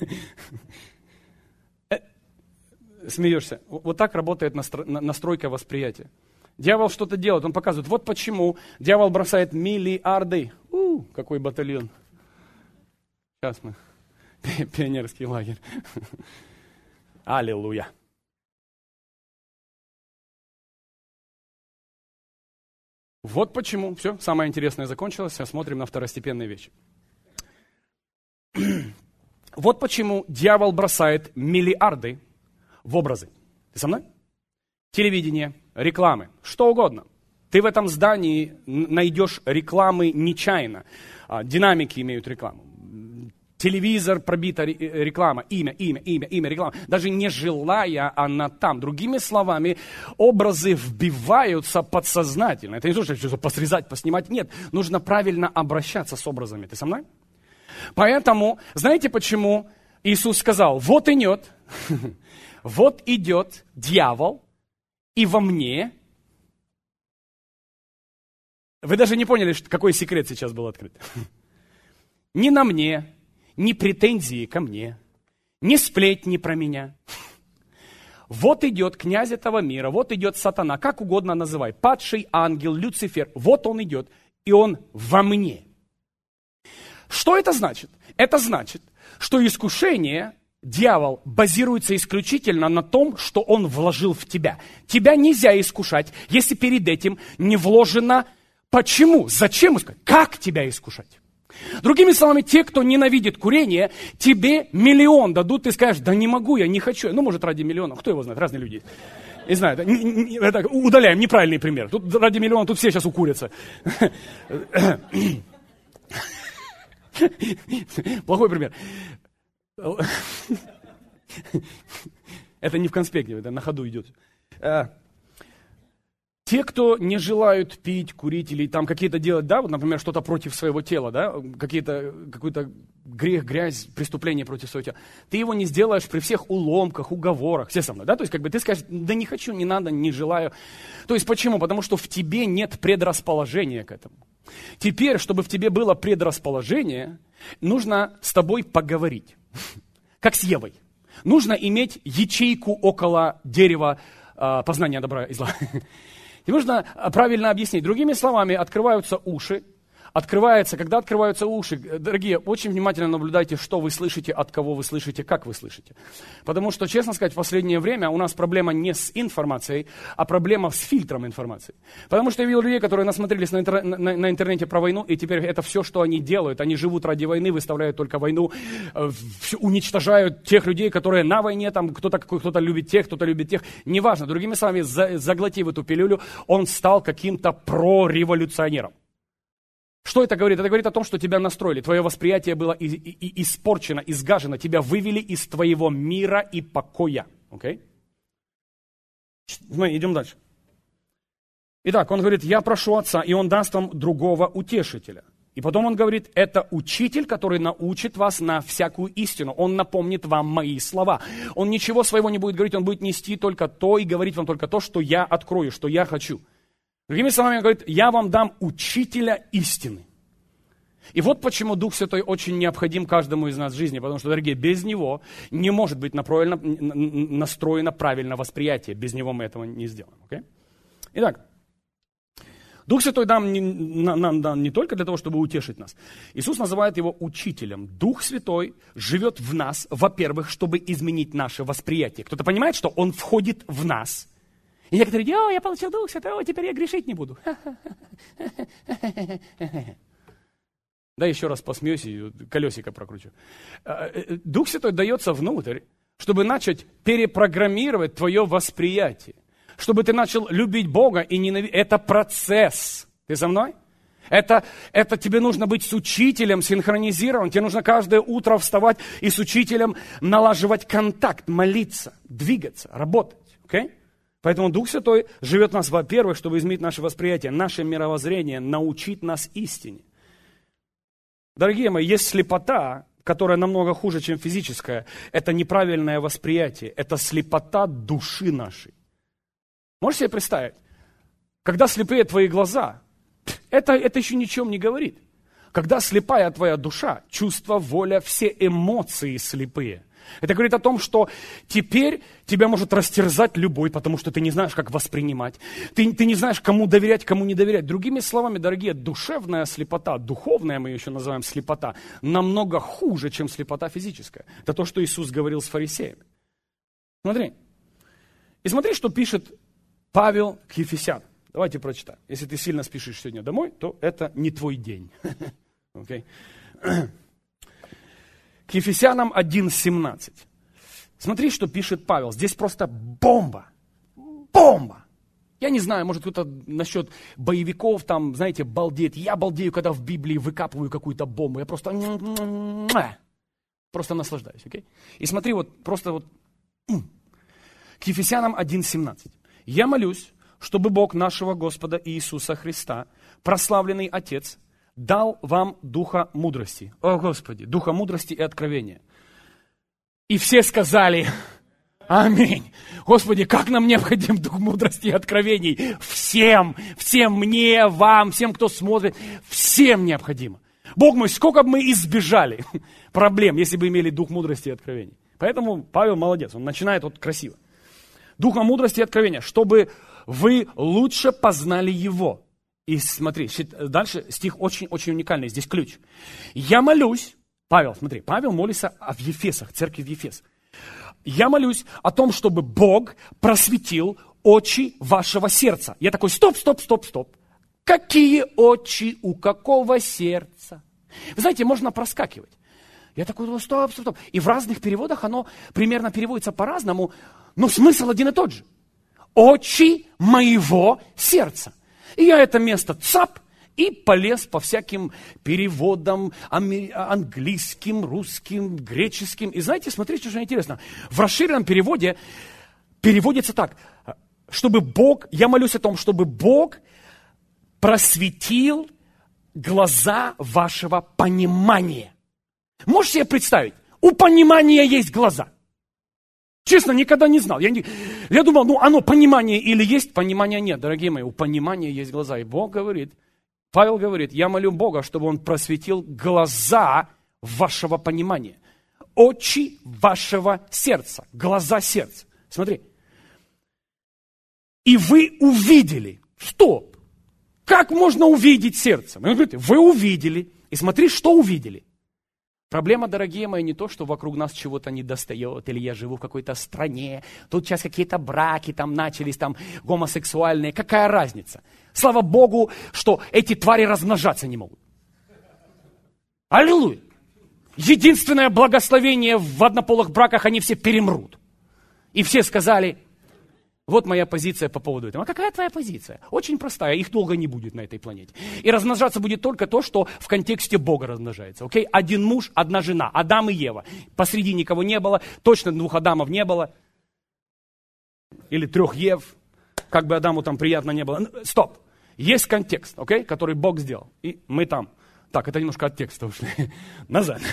Смеешься. Вот так работает настройка восприятия. Дьявол что-то делает, он показывает, вот почему дьявол бросает миллиарды. У, какой батальон. Сейчас мы. Пионерский лагерь. Аллилуйя. Вот почему. Все, самое интересное закончилось. Сейчас смотрим на второстепенные вещи. Вот почему дьявол бросает миллиарды в образы. Ты со мной? Телевидение, рекламы, что угодно. Ты в этом здании найдешь рекламы нечаянно. Динамики имеют рекламу. Телевизор, пробита реклама, имя, имя, имя, имя, реклама. Даже не желая, она там. Другими словами, образы вбиваются подсознательно. Это не то, что посрезать, поснимать. Нет, нужно правильно обращаться с образами. Ты со мной? Поэтому, знаете почему Иисус сказал, вот идет, вот идет дьявол, и во мне. Вы даже не поняли, какой секрет сейчас был открыт. Не на мне, ни претензии ко мне, ни сплетни про меня. Вот идет князь этого мира, вот идет сатана, как угодно называй, падший ангел, Люцифер, вот он идет, и он во мне. Что это значит? Это значит, что искушение, дьявол, базируется исключительно на том, что он вложил в тебя. Тебя нельзя искушать, если перед этим не вложено почему, зачем искать, как тебя искушать. Другими словами, те, кто ненавидит курение, тебе миллион дадут, ты скажешь, да не могу, я не хочу. Ну, может, ради миллиона, кто его знает, разные люди. Не знаю, это, это, удаляем неправильный пример. Тут ради миллиона, тут все сейчас укурятся. Плохой пример. Это не в конспекте, это на ходу идет. Те, кто не желают пить, курить или там какие-то делать, да, вот, например, что-то против своего тела, да, какие-то, какой-то грех, грязь, преступление против своего тела, ты его не сделаешь при всех уломках, уговорах, все со мной, да, то есть как бы ты скажешь, да не хочу, не надо, не желаю. То есть почему? Потому что в тебе нет предрасположения к этому. Теперь, чтобы в тебе было предрасположение, нужно с тобой поговорить, как с Евой. Нужно иметь ячейку около дерева э, познания добра и зла. И нужно правильно объяснить. Другими словами, открываются уши, открывается, когда открываются уши, дорогие, очень внимательно наблюдайте, что вы слышите, от кого вы слышите, как вы слышите. Потому что, честно сказать, в последнее время у нас проблема не с информацией, а проблема с фильтром информации. Потому что я видел людей, которые насмотрелись на, интер... на, на интернете про войну, и теперь это все, что они делают. Они живут ради войны, выставляют только войну, э, уничтожают тех людей, которые на войне, там кто-то, кто-то любит тех, кто-то любит тех. Неважно, другими словами, за, заглотив эту пилюлю, он стал каким-то прореволюционером. Что это говорит? Это говорит о том, что тебя настроили, твое восприятие было и, и, и испорчено, изгажено, тебя вывели из твоего мира и покоя. Окей? Мы идем дальше. Итак, он говорит, я прошу Отца, и Он даст вам другого утешителя. И потом он говорит, это учитель, который научит вас на всякую истину. Он напомнит вам мои слова. Он ничего своего не будет говорить, он будет нести только то и говорить вам только то, что я открою, что я хочу. Другими словами, он говорит, я вам дам учителя истины. И вот почему Дух Святой очень необходим каждому из нас в жизни, потому что, дорогие, без Него не может быть настроено правильное восприятие. Без Него мы этого не сделаем. Okay? Итак, Дух Святой нам, нам дан не только для того, чтобы утешить нас. Иисус называет Его учителем. Дух Святой живет в нас, во-первых, чтобы изменить наше восприятие. Кто-то понимает, что Он входит в нас. И некоторые говорят, о, я получил Дух Святой, теперь я грешить не буду. Да, еще раз посмеюсь и колесико прокручу. Дух Святой дается внутрь, чтобы начать перепрограммировать твое восприятие. Чтобы ты начал любить Бога и ненавидеть. Это процесс. Ты со мной? Это, это тебе нужно быть с учителем синхронизирован. Тебе нужно каждое утро вставать и с учителем налаживать контакт, молиться, двигаться, работать. Okay? Поэтому Дух Святой живет в нас, во-первых, чтобы изменить наше восприятие, наше мировоззрение, научить нас истине. Дорогие мои, есть слепота, которая намного хуже, чем физическая. Это неправильное восприятие, это слепота души нашей. Можешь себе представить, когда слепые твои глаза, это, это еще ни о чем не говорит. Когда слепая твоя душа, чувство, воля, все эмоции слепые. Это говорит о том, что теперь тебя может растерзать любой, потому что ты не знаешь, как воспринимать. Ты, ты не знаешь, кому доверять, кому не доверять. Другими словами, дорогие, душевная слепота, духовная мы ее еще называем слепота, намного хуже, чем слепота физическая. Это то, что Иисус говорил с фарисеями. Смотри. И смотри, что пишет Павел к Ефесянам. Давайте прочитаем. Если ты сильно спешишь сегодня домой, то это не твой день. Okay. К Ефесянам один семнадцать. Смотри, что пишет Павел. Здесь просто бомба. Бомба. Я не знаю, может кто-то насчет боевиков там, знаете, балдеет. Я балдею, когда в Библии выкапываю какую-то бомбу. Я просто... Просто наслаждаюсь. Okay? И смотри, вот просто вот... К Ефесянам один семнадцать. Я молюсь, чтобы Бог нашего Господа Иисуса Христа, прославленный Отец, дал вам духа мудрости. О, Господи, духа мудрости и откровения. И все сказали, аминь. Господи, как нам необходим дух мудрости и откровений? Всем, всем, мне, вам, всем, кто смотрит, всем необходимо. Бог мой, сколько бы мы избежали проблем, если бы имели дух мудрости и откровений. Поэтому Павел молодец, он начинает вот красиво. Духа мудрости и откровения, чтобы вы лучше познали Его. И смотри, дальше стих очень-очень уникальный, здесь ключ. Я молюсь, Павел, смотри, Павел молится в Ефесах, церкви в Ефес. Я молюсь о том, чтобы Бог просветил очи вашего сердца. Я такой, стоп, стоп, стоп, стоп. Какие очи, у какого сердца? Вы знаете, можно проскакивать. Я такой, стоп, стоп, стоп. И в разных переводах оно примерно переводится по-разному, но смысл один и тот же. Очи моего сердца. И я это место цап и полез по всяким переводам английским, русским, греческим. И знаете, смотрите, что интересно. В расширенном переводе переводится так, чтобы Бог, я молюсь о том, чтобы Бог просветил глаза вашего понимания. Можете себе представить? У понимания есть глаза. Честно, никогда не знал. Я, не, я думал, ну оно понимание или есть, понимания нет. Дорогие мои, у понимания есть глаза. И Бог говорит, Павел говорит, я молю Бога, чтобы Он просветил глаза вашего понимания. Очи вашего сердца. Глаза сердца. Смотри. И вы увидели. Стоп. как можно увидеть сердцем? И он говорит, вы увидели. И смотри, что увидели. Проблема, дорогие мои, не то, что вокруг нас чего-то не достает, или я живу в какой-то стране, тут сейчас какие-то браки там начались, там гомосексуальные. Какая разница? Слава Богу, что эти твари размножаться не могут. Аллилуйя! Единственное благословение в однополых браках, они все перемрут. И все сказали, вот моя позиция по поводу этого. А какая твоя позиция? Очень простая, их долго не будет на этой планете. И размножаться будет только то, что в контексте Бога размножается. Окей? Один муж, одна жена, Адам и Ева. Посреди никого не было, точно двух Адамов не было. Или трех Ев, как бы Адаму там приятно не было. Стоп! Есть контекст, окей, который Бог сделал. И мы там. Так, это немножко от текста ушли. Назад.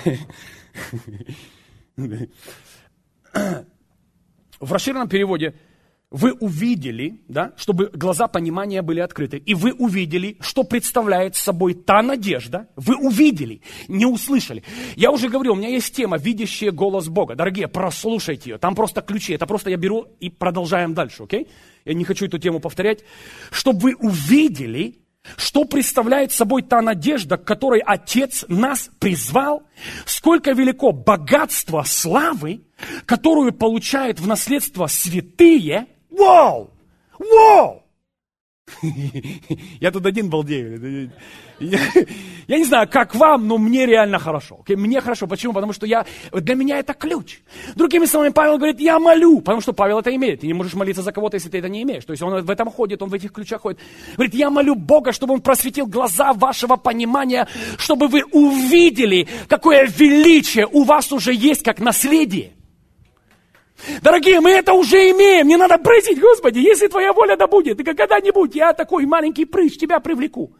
В расширенном переводе вы увидели, да, чтобы глаза понимания были открыты, и вы увидели, что представляет собой та надежда, вы увидели, не услышали. Я уже говорил, у меня есть тема «Видящие голос Бога». Дорогие, прослушайте ее, там просто ключи, это просто я беру и продолжаем дальше, окей? Я не хочу эту тему повторять. Чтобы вы увидели, что представляет собой та надежда, к которой Отец нас призвал, сколько велико богатство славы, которую получают в наследство святые. Вау! Вау! Я тут один балдею. Я, я не знаю, как вам, но мне реально хорошо. Okay? Мне хорошо. Почему? Потому что я, для меня это ключ. Другими словами, Павел говорит, я молю. Потому что Павел это имеет. Ты не можешь молиться за кого-то, если ты это не имеешь. То есть он в этом ходит, он в этих ключах ходит. Говорит, я молю Бога, чтобы он просветил глаза вашего понимания, чтобы вы увидели, какое величие у вас уже есть как наследие. Дорогие, мы это уже имеем, не надо просить, Господи, если твоя воля да будет, и когда-нибудь я такой маленький прыщ тебя привлеку.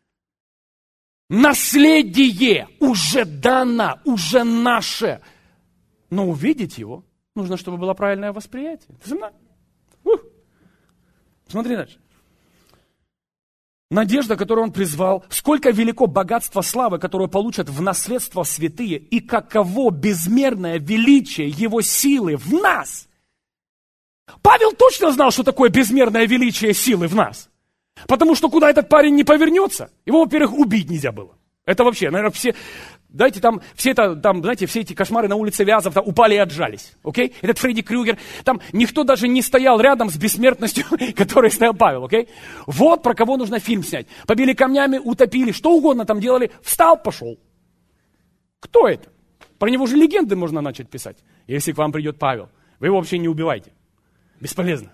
Наследие уже дано, уже наше. Но увидеть его нужно, чтобы было правильное восприятие. Ты со мной? Ух. Смотри дальше. Надежда, которую он призвал, сколько велико богатство славы, которое получат в наследство святые, и каково безмерное величие его силы в нас. Павел точно знал, что такое безмерное величие силы в нас. Потому что куда этот парень не повернется, его, во-первых, убить нельзя было. Это вообще, наверное, все, дайте там, все это, там, знаете, все эти кошмары на улице Вязов там упали и отжались, окей? Этот Фредди Крюгер, там никто даже не стоял рядом с бессмертностью, которой стоял Павел, окей? Вот про кого нужно фильм снять. Побили камнями, утопили, что угодно там делали, встал, пошел. Кто это? Про него же легенды можно начать писать. Если к вам придет Павел, вы его вообще не убивайте. Бесполезно.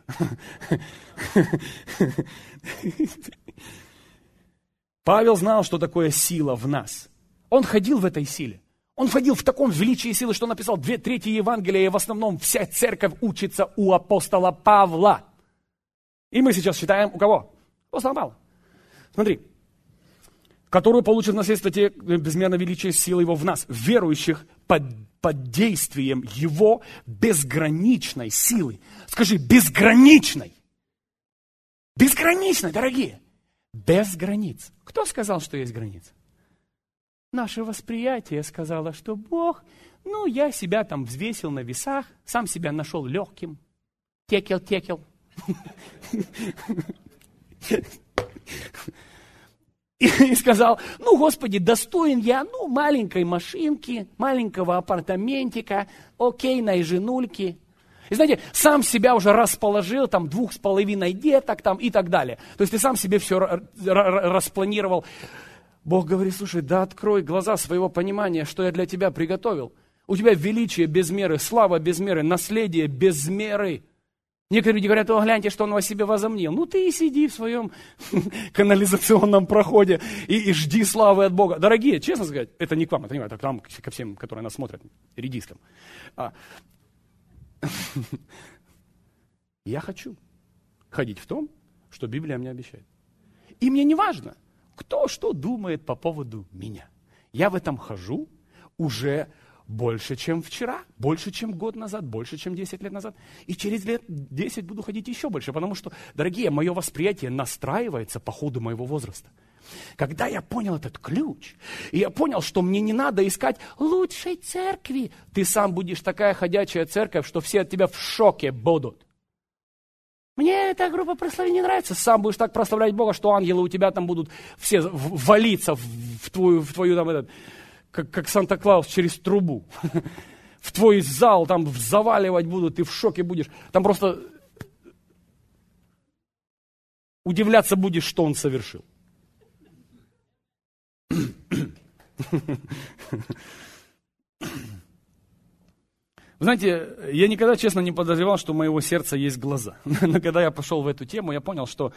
Павел знал, что такое сила в нас. Он ходил в этой силе. Он ходил в таком величии силы, что написал две трети Евангелия, и в основном вся церковь учится у апостола Павла. И мы сейчас читаем у кого? Апостола Павла. Смотри. Которую получит в наследство те безмерно величие силы его в нас, верующих под, под действием его безграничной силы. Скажи, безграничной. Безграничной, дорогие. Без границ. Кто сказал, что есть границы? Наше восприятие сказало, что Бог, ну, я себя там взвесил на весах, сам себя нашел легким. Текел, текел. И сказал, ну, Господи, достоин я, ну, маленькой машинки, маленького апартаментика, окейной женульки. И знаете, сам себя уже расположил, там, двух с половиной деток, там, и так далее. То есть ты сам себе все распланировал. Бог говорит, слушай, да открой глаза своего понимания, что я для тебя приготовил. У тебя величие без меры, слава без меры, наследие без меры. Некоторые люди говорят, о, гляньте, что он о себе возомнил. Ну, ты и сиди в своем канализационном проходе и, и жди славы от Бога. Дорогие, честно сказать, это не к вам, это не к вам, это к вам, ко всем, которые нас смотрят, редискам. А, я хочу ходить в том, что Библия мне обещает. И мне не важно, кто что думает по поводу меня. Я в этом хожу уже больше, чем вчера, больше, чем год назад, больше, чем десять лет назад. И через лет десять буду ходить еще больше, потому что, дорогие, мое восприятие настраивается по ходу моего возраста. Когда я понял этот ключ, и я понял, что мне не надо искать лучшей церкви, ты сам будешь такая ходячая церковь, что все от тебя в шоке будут. Мне эта группа прославления не нравится. Сам будешь так прославлять Бога, что ангелы у тебя там будут все валиться в твою, в твою там, этот, как, как Санта-Клаус через трубу. В твой зал там заваливать будут, ты в шоке будешь. Там просто удивляться будешь, что он совершил. Знаете, я никогда, честно, не подозревал, что у моего сердца есть глаза. Но когда я пошел в эту тему, я понял, что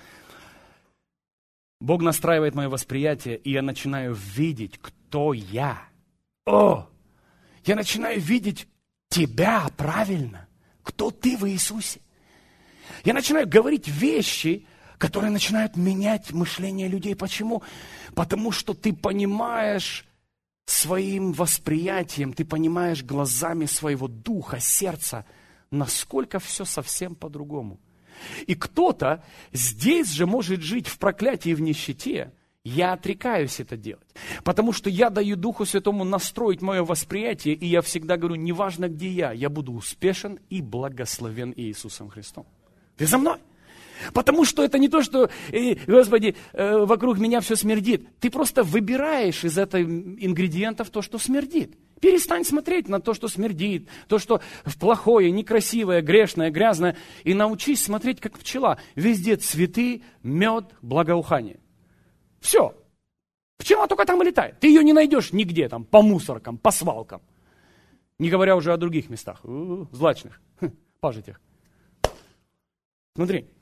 Бог настраивает мое восприятие, и я начинаю видеть, кто я. О! Я начинаю видеть тебя правильно. Кто ты в Иисусе. Я начинаю говорить вещи, которые начинают менять мышление людей. Почему? Потому что ты понимаешь своим восприятием, ты понимаешь глазами своего духа, сердца, насколько все совсем по-другому. И кто-то здесь же может жить в проклятии и в нищете. Я отрекаюсь это делать, потому что я даю Духу Святому настроить мое восприятие, и я всегда говорю, неважно где я, я буду успешен и благословен Иисусом Христом. Ты за мной? Потому что это не то, что, Господи, вокруг меня все смердит. Ты просто выбираешь из этих ингредиентов то, что смердит. Перестань смотреть на то, что смердит, то, что плохое, некрасивое, грешное, грязное, и научись смотреть, как пчела. Везде цветы, мед, благоухание. Все. Пчела только там и летает. Ты ее не найдешь нигде, там, по мусоркам, по свалкам. Не говоря уже о других местах, у-у-у, злачных, пажитях. Смотри.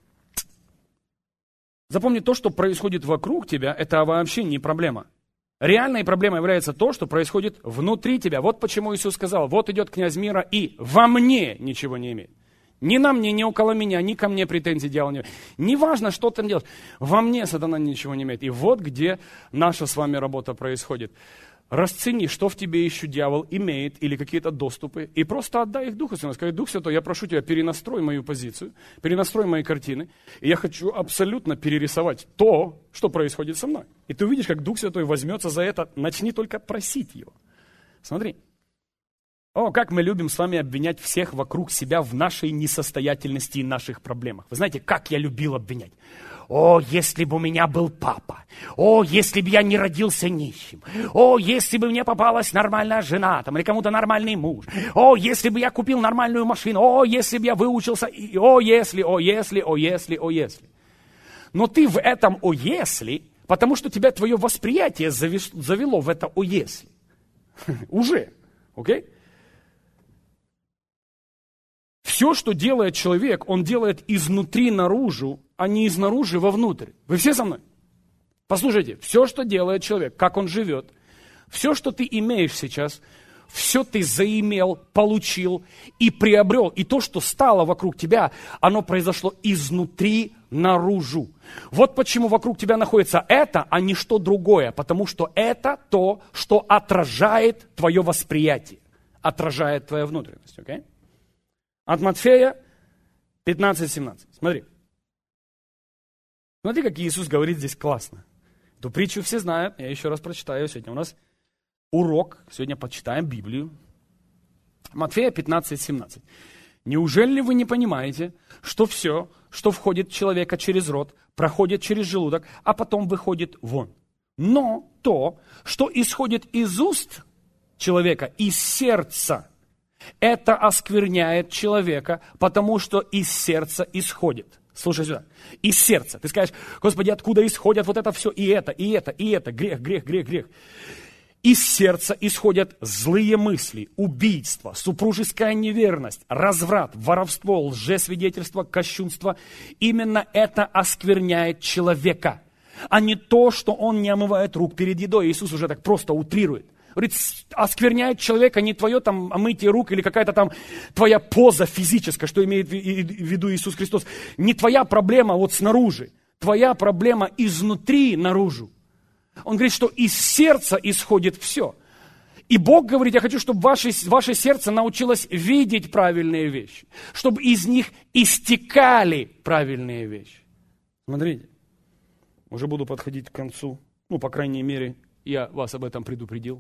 Запомни, то, что происходит вокруг тебя, это вообще не проблема. Реальной проблемой является то, что происходит внутри тебя. Вот почему Иисус сказал, вот идет князь мира и во мне ничего не имеет. Ни на мне, ни около меня, ни ко мне претензий дьявол не имеет. Неважно, что ты делаешь, во мне сатана ничего не имеет. И вот где наша с вами работа происходит. Расцени, что в тебе еще дьявол имеет или какие-то доступы, и просто отдай их Духу Святому. Скажи, Дух Святой, я прошу тебя, перенастрой мою позицию, перенастрой мои картины, и я хочу абсолютно перерисовать то, что происходит со мной. И ты увидишь, как Дух Святой возьмется за это, начни только просить его. Смотри. О, как мы любим с вами обвинять всех вокруг себя в нашей несостоятельности и наших проблемах. Вы знаете, как я любил обвинять? О, если бы у меня был папа. О, если бы я не родился нищим. О, если бы мне попалась нормальная жена там, или кому-то нормальный муж. О, если бы я купил нормальную машину. О, если бы я выучился. И, о, если, о, если, о, если, о, если. Но ты в этом «о, если», потому что тебя твое восприятие завело в это «о, если». Уже. Окей? Все, что делает человек, он делает изнутри наружу, а не изнаружи вовнутрь. Вы все со мной? Послушайте, все, что делает человек, как он живет, все, что ты имеешь сейчас, все ты заимел, получил и приобрел. И то, что стало вокруг тебя, оно произошло изнутри наружу. Вот почему вокруг тебя находится это, а не что другое. Потому что это то, что отражает твое восприятие, отражает твою внутренность. Okay? От Матфея пятнадцать семнадцать. Смотри. Смотри, как Иисус говорит здесь классно. Эту притчу все знают, я еще раз прочитаю. Сегодня у нас урок, сегодня почитаем Библию. Матфея пятнадцать семнадцать. Неужели вы не понимаете, что все, что входит в человека через рот, проходит через желудок, а потом выходит вон? Но то, что исходит из уст человека, из сердца, это оскверняет человека, потому что из сердца исходит. Слушай сюда. Из сердца. Ты скажешь, Господи, откуда исходят вот это все, и это, и это, и это. Грех, грех, грех, грех. Из сердца исходят злые мысли, убийство, супружеская неверность, разврат, воровство, лжесвидетельство, кощунство. Именно это оскверняет человека, а не то, что он не омывает рук перед едой. Иисус уже так просто утрирует. Говорит, оскверняет человека не твое там омытие рук или какая-то там твоя поза физическая, что имеет в виду Иисус Христос. Не твоя проблема вот снаружи, твоя проблема изнутри наружу. Он говорит, что из сердца исходит все. И Бог говорит, я хочу, чтобы ваше, ваше сердце научилось видеть правильные вещи, чтобы из них истекали правильные вещи. Смотрите, уже буду подходить к концу, ну, по крайней мере, я вас об этом предупредил.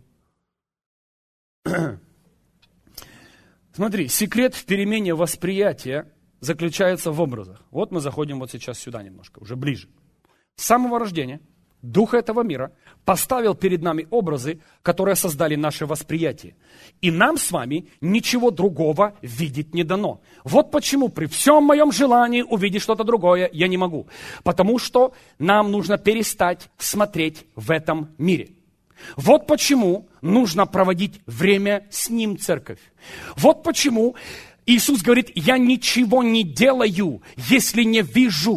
Смотри, секрет в перемене восприятия заключается в образах. Вот мы заходим вот сейчас сюда немножко, уже ближе. С самого рождения Дух этого мира поставил перед нами образы, которые создали наше восприятие. И нам с вами ничего другого видеть не дано. Вот почему при всем моем желании увидеть что-то другое я не могу. Потому что нам нужно перестать смотреть в этом мире. Вот почему нужно проводить время с Ним, церковь. Вот почему Иисус говорит, я ничего не делаю, если не вижу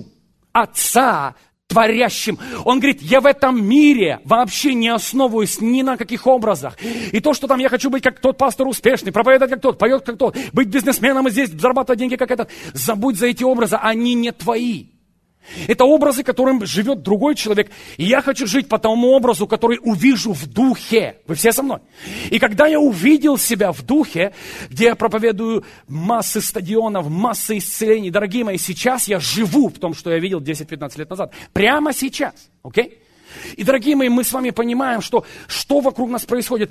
Отца творящим. Он говорит, я в этом мире вообще не основываюсь ни на каких образах. И то, что там я хочу быть как тот пастор успешный, проповедовать как тот, поет как тот, быть бизнесменом и здесь зарабатывать деньги как этот. Забудь за эти образы, они не твои. Это образы, которым живет другой человек. И я хочу жить по тому образу, который увижу в духе. Вы все со мной? И когда я увидел себя в духе, где я проповедую массы стадионов, массы исцелений, дорогие мои, сейчас я живу в том, что я видел десять-пятнадцать лет назад. Прямо сейчас. Окей? И, дорогие мои, мы с вами понимаем, что, что вокруг нас происходит.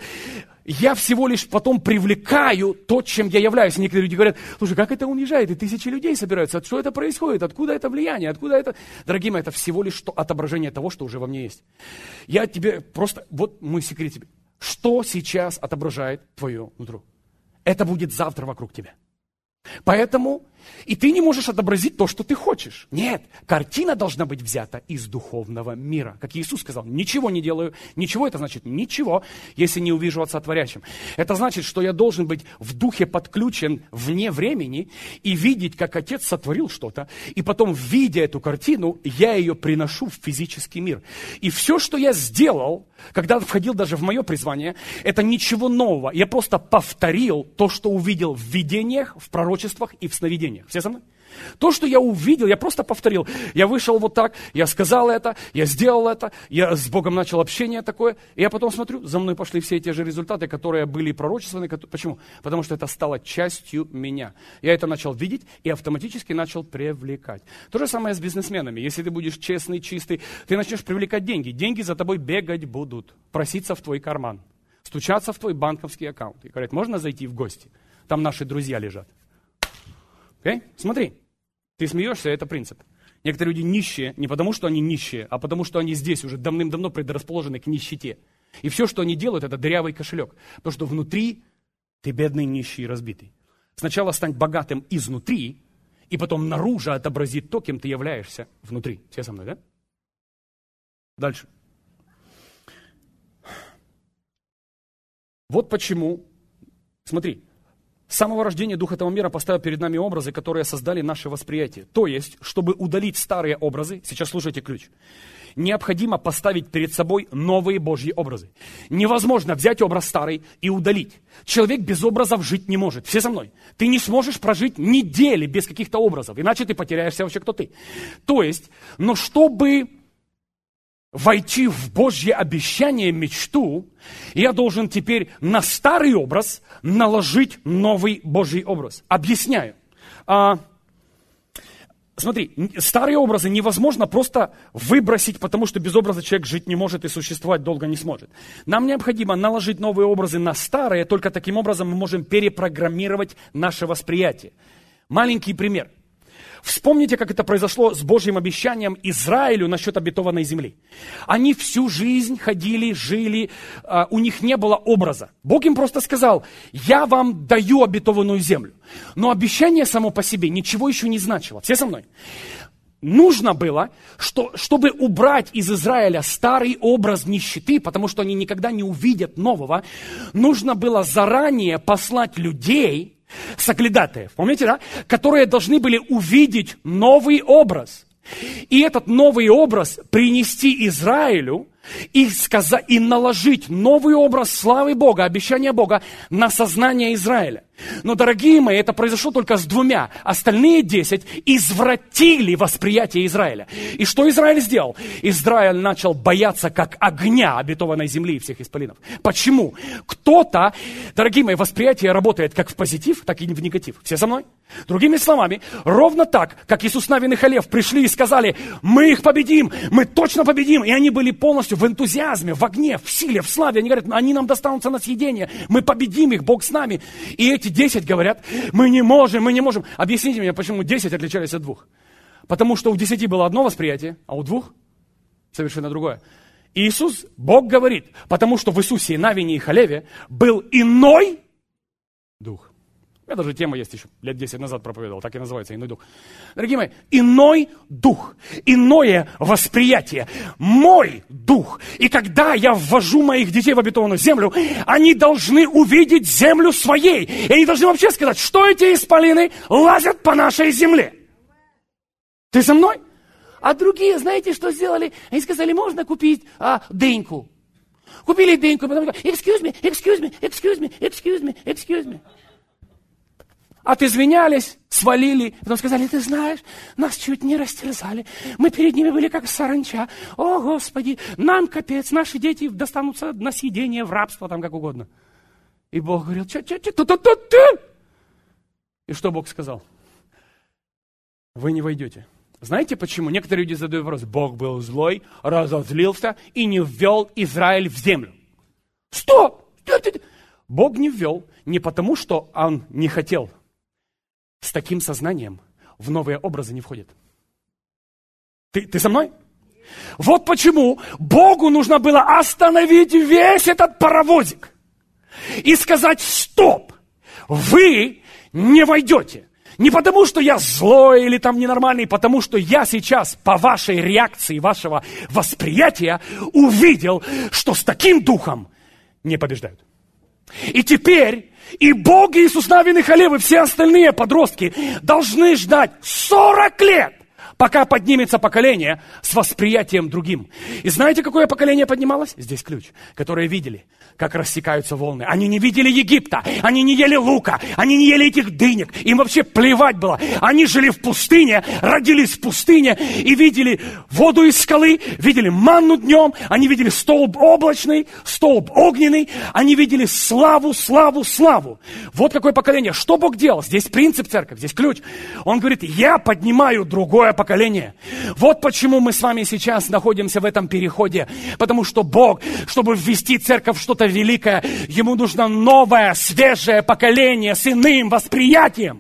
Я всего лишь потом привлекаю то, чем я являюсь. Некоторые люди говорят, слушай, как это он уезжает, и тысячи людей собираются, что это происходит, откуда это влияние, откуда это... Дорогие мои, это всего лишь отображение того, что уже во мне есть. Я тебе просто, вот мой секрет тебе. Что сейчас отображает твое нутро? Это будет завтра вокруг тебя. Поэтому и ты не можешь отобразить то, что ты хочешь. Нет, картина должна быть взята из духовного мира. Как Иисус сказал, ничего не делаю. Ничего, это значит ничего, если не увижу Отца творящим. Это значит, что я должен быть в духе подключен вне времени и видеть, как Отец сотворил что-то. И потом, видя эту картину, я ее приношу в физический мир. И все, что я сделал, когда входил даже в мое призвание, это ничего нового. Я просто повторил то, что увидел в видениях, в пророчествах и в сновидениях. Все со мной? То, что я увидел, я просто повторил. Я вышел вот так, я сказал это, я сделал это, я с Богом начал общение такое. И я потом смотрю, за мной пошли все те же результаты, которые были пророчествованы. Почему? Потому что это стало частью меня. Я это начал видеть и автоматически начал привлекать. То же самое с бизнесменами. Если ты будешь честный, чистый, ты начнешь привлекать деньги. Деньги за тобой бегать будут, проситься в твой карман, стучаться в твой банковский аккаунт. И говорят, можно зайти в гости? Там наши друзья лежат. Okay? Смотри, ты смеешься, это принцип. Некоторые люди нищие не потому, что они нищие, а потому, что они здесь уже давным-давно предрасположены к нищете. И все, что они делают, это дырявый кошелек. Потому что внутри ты бедный, нищий и разбитый. Сначала стань богатым изнутри, и потом наружу отобрази то, кем ты являешься внутри. Все со мной, да? Дальше. Вот почему, смотри, с самого рождения Дух этого мира поставил перед нами образы, которые создали наше восприятие. То есть, чтобы удалить старые образы, сейчас слушайте ключ, необходимо поставить перед собой новые Божьи образы. Невозможно взять образ старый и удалить. Человек без образов жить не может. Все со мной? Ты не сможешь прожить недели без каких-то образов, иначе ты потеряешься вообще, кто ты. То есть, но чтобы войти в Божье обещание, мечту, я должен теперь на старый образ наложить новый Божий образ. Объясняю. А, смотри, старые образы невозможно просто выбросить, потому что без образа человек жить не может и существовать долго не сможет. Нам необходимо наложить новые образы на старые, только таким образом мы можем перепрограммировать наше восприятие. Маленький пример. Вспомните, как это произошло с Божьим обещанием Израилю насчет обетованной земли. Они всю жизнь ходили, жили, у них не было образа. Бог им просто сказал, я вам даю обетованную землю. Но обещание само по себе ничего еще не значило. Все со мной? Нужно было, что, чтобы убрать из Израиля старый образ нищеты, потому что они никогда не увидят нового, нужно было заранее послать людей, соглядатаев, помните, да? Которые должны были увидеть новый образ. И этот новый образ принести Израилю и, сказать, и наложить новый образ славы Бога, обещания Бога на сознание Израиля. Но, дорогие мои, это произошло только с двумя. Остальные десять извратили восприятие Израиля. И что Израиль сделал? Израиль начал бояться как огня обетованной земли и всех исполинов. Почему? Кто-то, дорогие мои, восприятие работает как в позитив, так и в негатив. Все со мной? Другими словами, ровно так, как Иисус Навин и Халев пришли и сказали, мы их победим, мы точно победим. И они были полностью в энтузиазме, в огне, в силе, в славе. Они говорят, они нам достанутся на съедение, мы победим их, Бог с нами. И эти эти десять говорят, мы не можем, мы не можем. Объясните мне, почему десять отличались от двух? Потому что у десяти было одно восприятие, а у двух совершенно другое. И Иисус, Бог говорит, потому что в Иисусе, Навине и Халеве был иной дух. У меня даже тема есть еще, лет десять назад проповедовал, так и называется, иной дух. Дорогие мои, иной дух, иное восприятие, мой дух. И когда я ввожу моих детей в обетованную землю, они должны увидеть землю своей. И они должны вообще сказать, что эти исполины лазят по нашей земле. Ты со мной? А другие, знаете, что сделали? Они сказали, можно купить а, дыньку. Купили дыньку, потом говорят, excuse me, excuse me, excuse me, excuse me, excuse me. Отизвинялись, свалили, потом сказали, ты знаешь, нас чуть не растерзали. Мы перед ними были как саранча. О, Господи, нам капец, наши дети достанутся на съедение, в рабство, там как угодно. И Бог говорил, че-че-че-ту-ту-ту-ту. И что Бог сказал? Вы не войдете. Знаете почему? Некоторые люди задают вопрос, Бог был злой, разозлился и не ввел Израиль в землю. Стоп! Бог не ввел не потому, что Он не хотел. С таким сознанием в новые образы не входит. Ты, ты со мной? Вот почему Богу нужно было остановить весь этот паровозик и сказать, стоп, вы не войдете. Не потому, что я злой или там ненормальный, потому что я сейчас по вашей реакции, вашего восприятия увидел, что с таким духом не побеждают. И теперь и Бог, и Иисус Навин и Халев, и все остальные подростки должны ждать сорок лет, пока поднимется поколение с восприятием другим. И знаете, какое поколение поднималось? Здесь ключ, которые видели, как рассекаются волны. Они не видели Египта, они не ели лука, они не ели этих дынек. Им вообще плевать было. Они жили в пустыне, родились в пустыне и видели воду из скалы, видели манну днем, они видели столб облачный, столб огненный, они видели славу, славу, славу. Вот какое поколение. Что Бог делал? Здесь принцип церковь, здесь ключ. Он говорит, я поднимаю другое поколение. Вот почему мы с вами сейчас находимся в этом переходе. Потому что Бог, чтобы ввести церковь в что-то великое, ему нужно новое, свежее поколение с иным восприятием.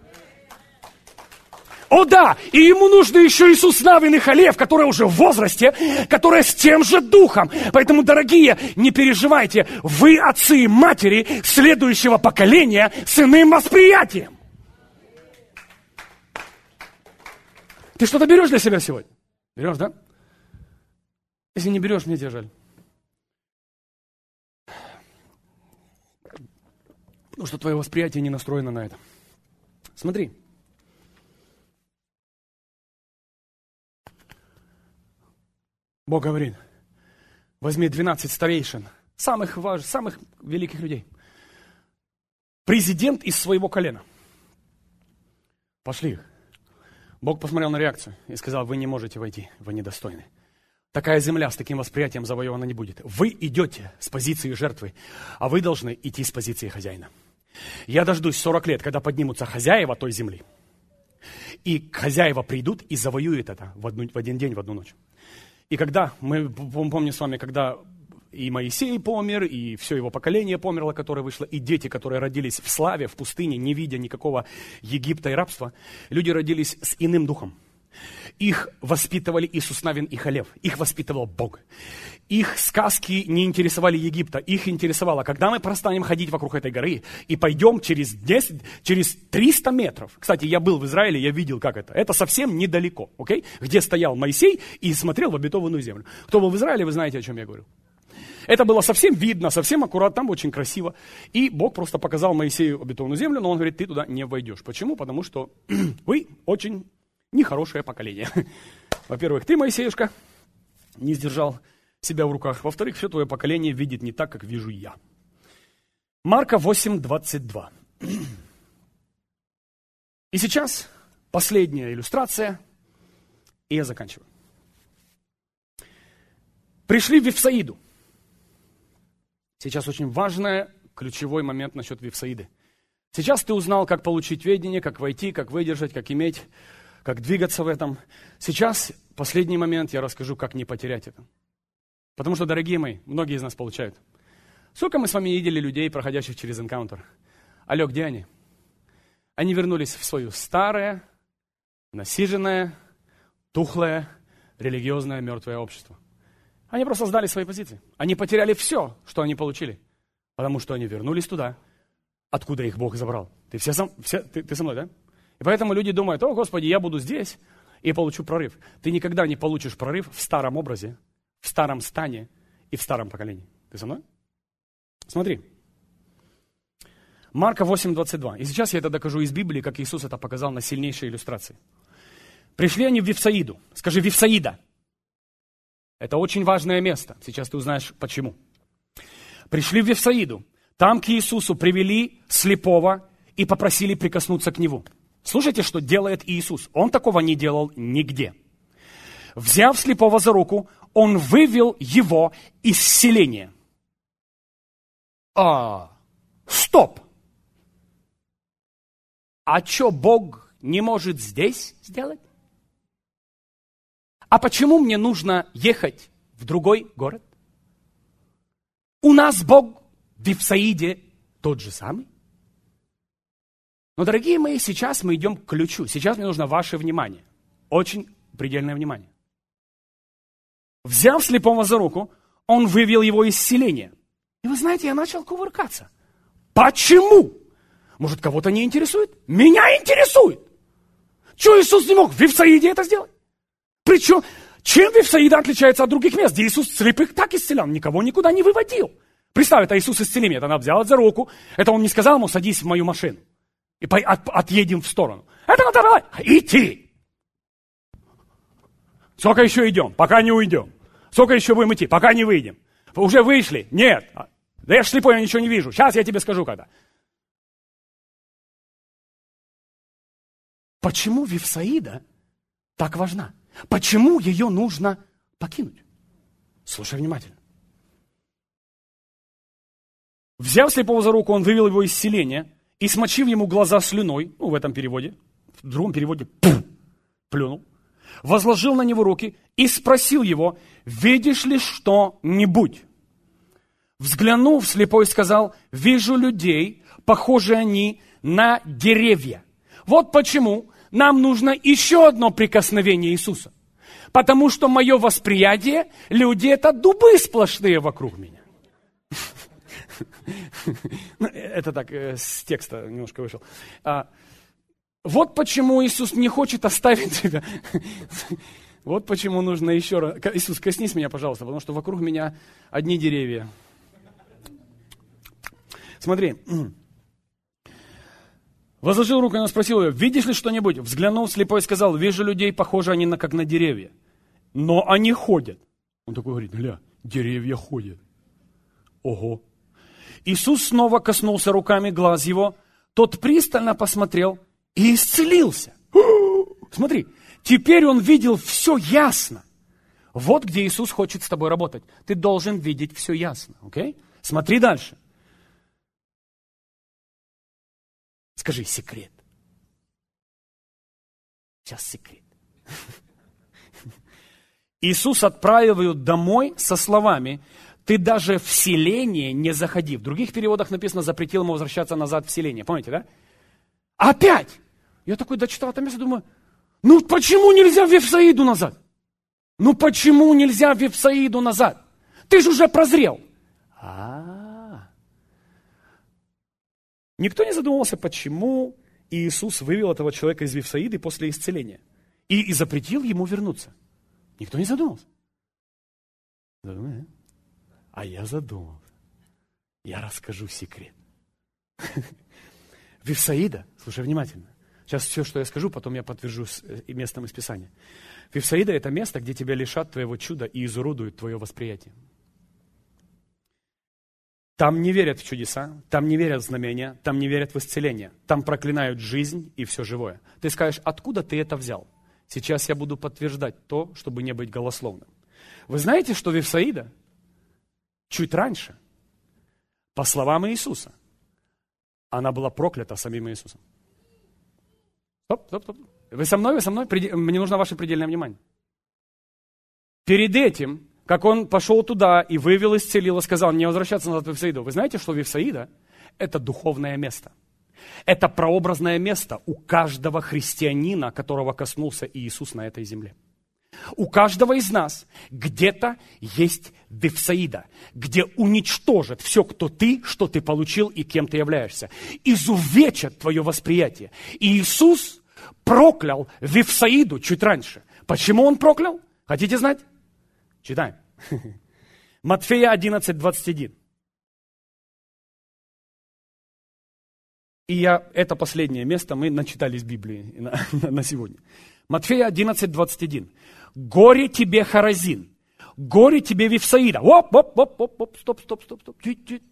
О да, и ему нужно еще Иисус Навин и Халев, которые уже в возрасте, которые с тем же духом. Поэтому, дорогие, не переживайте, вы отцы и матери следующего поколения с иным восприятием. Ты что-то берешь для себя сегодня? Берешь, да? Если не берешь, мне тебя жаль. Потому что твое восприятие не настроено на это. Смотри. Бог говорит, возьми двенадцать старейшин, самых важных, самых великих людей. Президент из своего колена. Пошли их. Бог посмотрел на реакцию и сказал, вы не можете войти, вы недостойны. Такая земля с таким восприятием завоевана не будет. Вы идете с позиции жертвы, а вы должны идти с позиции хозяина. Я дождусь сорок лет, когда поднимутся хозяева той земли. И хозяева придут и завоюют это в, одну, в один день, в одну ночь. И когда, мы помним с вами, когда и Моисей помер, и все его поколение померло, которое вышло, и дети, которые родились в славе, в пустыне, не видя никакого Египта и рабства, люди родились с иным духом. Их воспитывали Иисус Навин и Халев. Их воспитывал Бог. Их сказки не интересовали Египта. Их интересовало, когда мы перестанем ходить вокруг этой горы и пойдем через десять, через триста метров. Кстати, я был в Израиле, я видел, как это. Это совсем недалеко, окей? Где стоял Моисей и смотрел в обетованную землю. Кто был в Израиле, вы знаете, о чем я говорю. Это было совсем видно, совсем аккуратно, там очень красиво. И Бог просто показал Моисею обетованную землю, но он говорит, ты туда не войдешь. Почему? Потому что вы очень... нехорошее поколение. Во-первых, ты, Моисеюшка, не сдержал себя в руках. Во-вторых, все твое поколение видит не так, как вижу я. Марка восемь, двадцать два. И сейчас последняя иллюстрация, и я заканчиваю. Пришли в Вифсаиду. Сейчас очень важный, ключевой момент насчет Вифсаиды. Сейчас ты узнал, как получить ведение, как войти, как выдержать, как иметь... как двигаться в этом. Сейчас, последний момент, я расскажу, как не потерять это. Потому что, дорогие мои, многие из нас получают. Сколько мы с вами видели людей, проходящих через энкаунтер? Алло, где они? Они вернулись в свое старое, насиженное, тухлое, религиозное, мертвое общество. Они просто сдали свои позиции. Они потеряли все, что они получили, потому что они вернулись туда, откуда их Бог забрал. Ты, все сам, все, ты, ты со мной, да? И поэтому люди думают: о, Господи, я буду здесь и получу прорыв. Ты никогда не получишь прорыв в старом образе, в старом стане и в старом поколении. Ты со мной? Смотри. Марка восемь двадцать два. И сейчас я это докажу из Библии, как Иисус это показал на сильнейшей иллюстрации. Пришли они в Вифсаиду. Скажи, Вифсаида. Это очень важное место. Сейчас ты узнаешь, почему. Пришли в Вифсаиду. Там к Иисусу привели слепого и попросили прикоснуться к Нему. Слушайте, что делает Иисус. Он такого не делал нигде. Взяв слепого за руку, Он вывел его из селения. А, стоп! А что, Бог не может здесь сделать? А почему мне нужно ехать в другой город? У нас Бог в Вифсаиде тот же самый. Но, дорогие мои, сейчас мы идем к ключу. Сейчас мне нужно ваше внимание. Очень предельное внимание. Взяв слепого за руку, Он вывел его из селения. И вы знаете, я начал кувыркаться. Почему? Может, кого-то не интересует? Меня интересует. Чего Иисус не мог в Вифсаиде это сделать? Причем, чем Вифсаида отличается от других мест, где Иисус слепых так исцелял, никого никуда не выводил. Представь, это Иисус исцеление, это она взяла за руку, это Он не сказал ему: садись в мою машину и от, отъедем в сторону. Это надо давай, идти. Сколько еще идем? Пока не уйдем. Сколько еще будем идти? Пока не выйдем. Уже вышли? Нет. Да я ж слепой, я ничего не вижу. Сейчас я тебе скажу когда. Почему Вифсаида так важна? Почему ее нужно покинуть? Слушай внимательно. Взяв слепого за руку, Он вывел его из селения и, смочив ему глаза слюной, ну, в этом переводе, в другом переводе, пфф, плюнул, возложил на него руки и спросил его: видишь ли что-нибудь? Взглянув, слепой сказал: вижу людей, похожие они на деревья. Вот почему нам нужно еще одно прикосновение Иисуса. Потому что мое восприятие, люди это дубы сплошные вокруг меня. Это так, с текста немножко вышел. Вот почему Иисус не хочет оставить тебя. Вот почему нужно еще раз. Иисус, коснись меня, пожалуйста, потому что вокруг меня одни деревья. Смотри. Возложил руку, и он спросил ее: видишь ли что-нибудь? Взглянул, слепой сказал: вижу людей, похожи они на, как на деревья. Но они ходят. Он такой говорит: гля, деревья ходят. Ого. Иисус снова коснулся руками глаз его. Тот пристально посмотрел и исцелился. Смотри, теперь он видел все ясно. Вот где Иисус хочет с тобой работать. Ты должен видеть все ясно. Окей? Смотри дальше. Скажи: секрет. Сейчас секрет. Иисус отправил ее домой со словами: ты даже в селение не заходи. В других переводах написано: запретил ему возвращаться назад в селение. Помните, да? Опять! Я такой дочитал это место, думаю: ну почему нельзя в Вифсаиду назад? Ну почему нельзя в Вифсаиду назад? Ты же уже прозрел. А-а-а. Никто не задумывался, почему Иисус вывел этого человека из Вифсаиды после исцеления и, и запретил ему вернуться. Никто не задумался. А я задумался. Я расскажу секрет. Вифсаида, слушай внимательно. Сейчас все, что я скажу, потом я подтвержу местом из Писания. Вифсаида — это место, где тебя лишат твоего чуда и изуродуют твое восприятие. Там не верят в чудеса, там не верят в знамения, там не верят в исцеление. Там проклинают жизнь и все живое. Ты скажешь: откуда ты это взял? Сейчас я буду подтверждать то, чтобы не быть голословным. Вы знаете, что Вифсаида чуть раньше, по словам Иисуса, она была проклята самим Иисусом. Стоп, стоп, стоп. Вы со мной, вы со мной? Мне нужно ваше предельное внимание. Перед этим, как он пошел туда и вывел, исцелил, и сказал: не возвращаться назад в Вифсаиду. Вы знаете, что Вифсаида — это духовное место. Это прообразное место у каждого христианина, которого коснулся Иисус на этой земле. У каждого из нас где-то есть Вифсаида, где уничтожат все, кто ты, что ты получил и кем ты являешься. Изувечат твое восприятие. И Иисус проклял Вифсаиду чуть раньше. Почему он проклял? Хотите знать? Читаем. Матфея одиннадцать, двадцать один. И я, это последнее место, мы начитались Библии на, на сегодня. Матфея одиннадцать, двадцать один. Горе тебе, Хоразин, горе тебе, Вифсаида. Оп, оп, оп, оп, оп, стоп, стоп, стоп, стоп.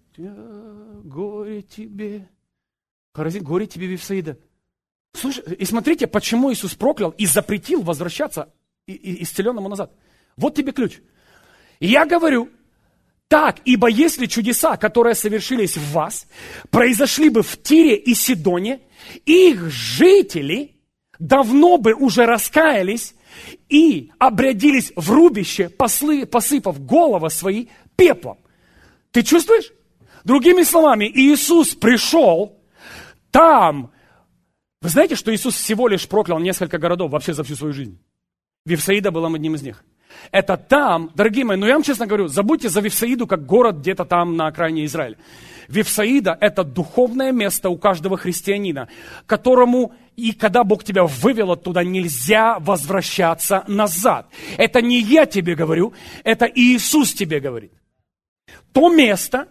Горе тебе, Хоразин, горе тебе, Вифсаида. Слушай, и смотрите, почему Иисус проклял и запретил возвращаться исцеленному назад. Вот тебе ключ. И я говорю, так, ибо если чудеса, которые совершились в вас, произошли бы в Тире и Сидоне, их жители давно бы уже раскаялись и обрядились в рубище, послы, посыпав головы свои пеплом. Ты чувствуешь? Другими словами, Иисус пришел там. Вы знаете, что Иисус всего лишь проклял несколько городов вообще за всю свою жизнь? Вифсаида была одним из них. Это там, дорогие мои, но я вам честно говорю, забудьте за Вифсаиду как город где-то там на окраине Израиля. Вифсаида – это духовное место у каждого христианина, которому, и когда Бог тебя вывел оттуда, нельзя возвращаться назад. Это не я тебе говорю, это Иисус тебе говорит. То место,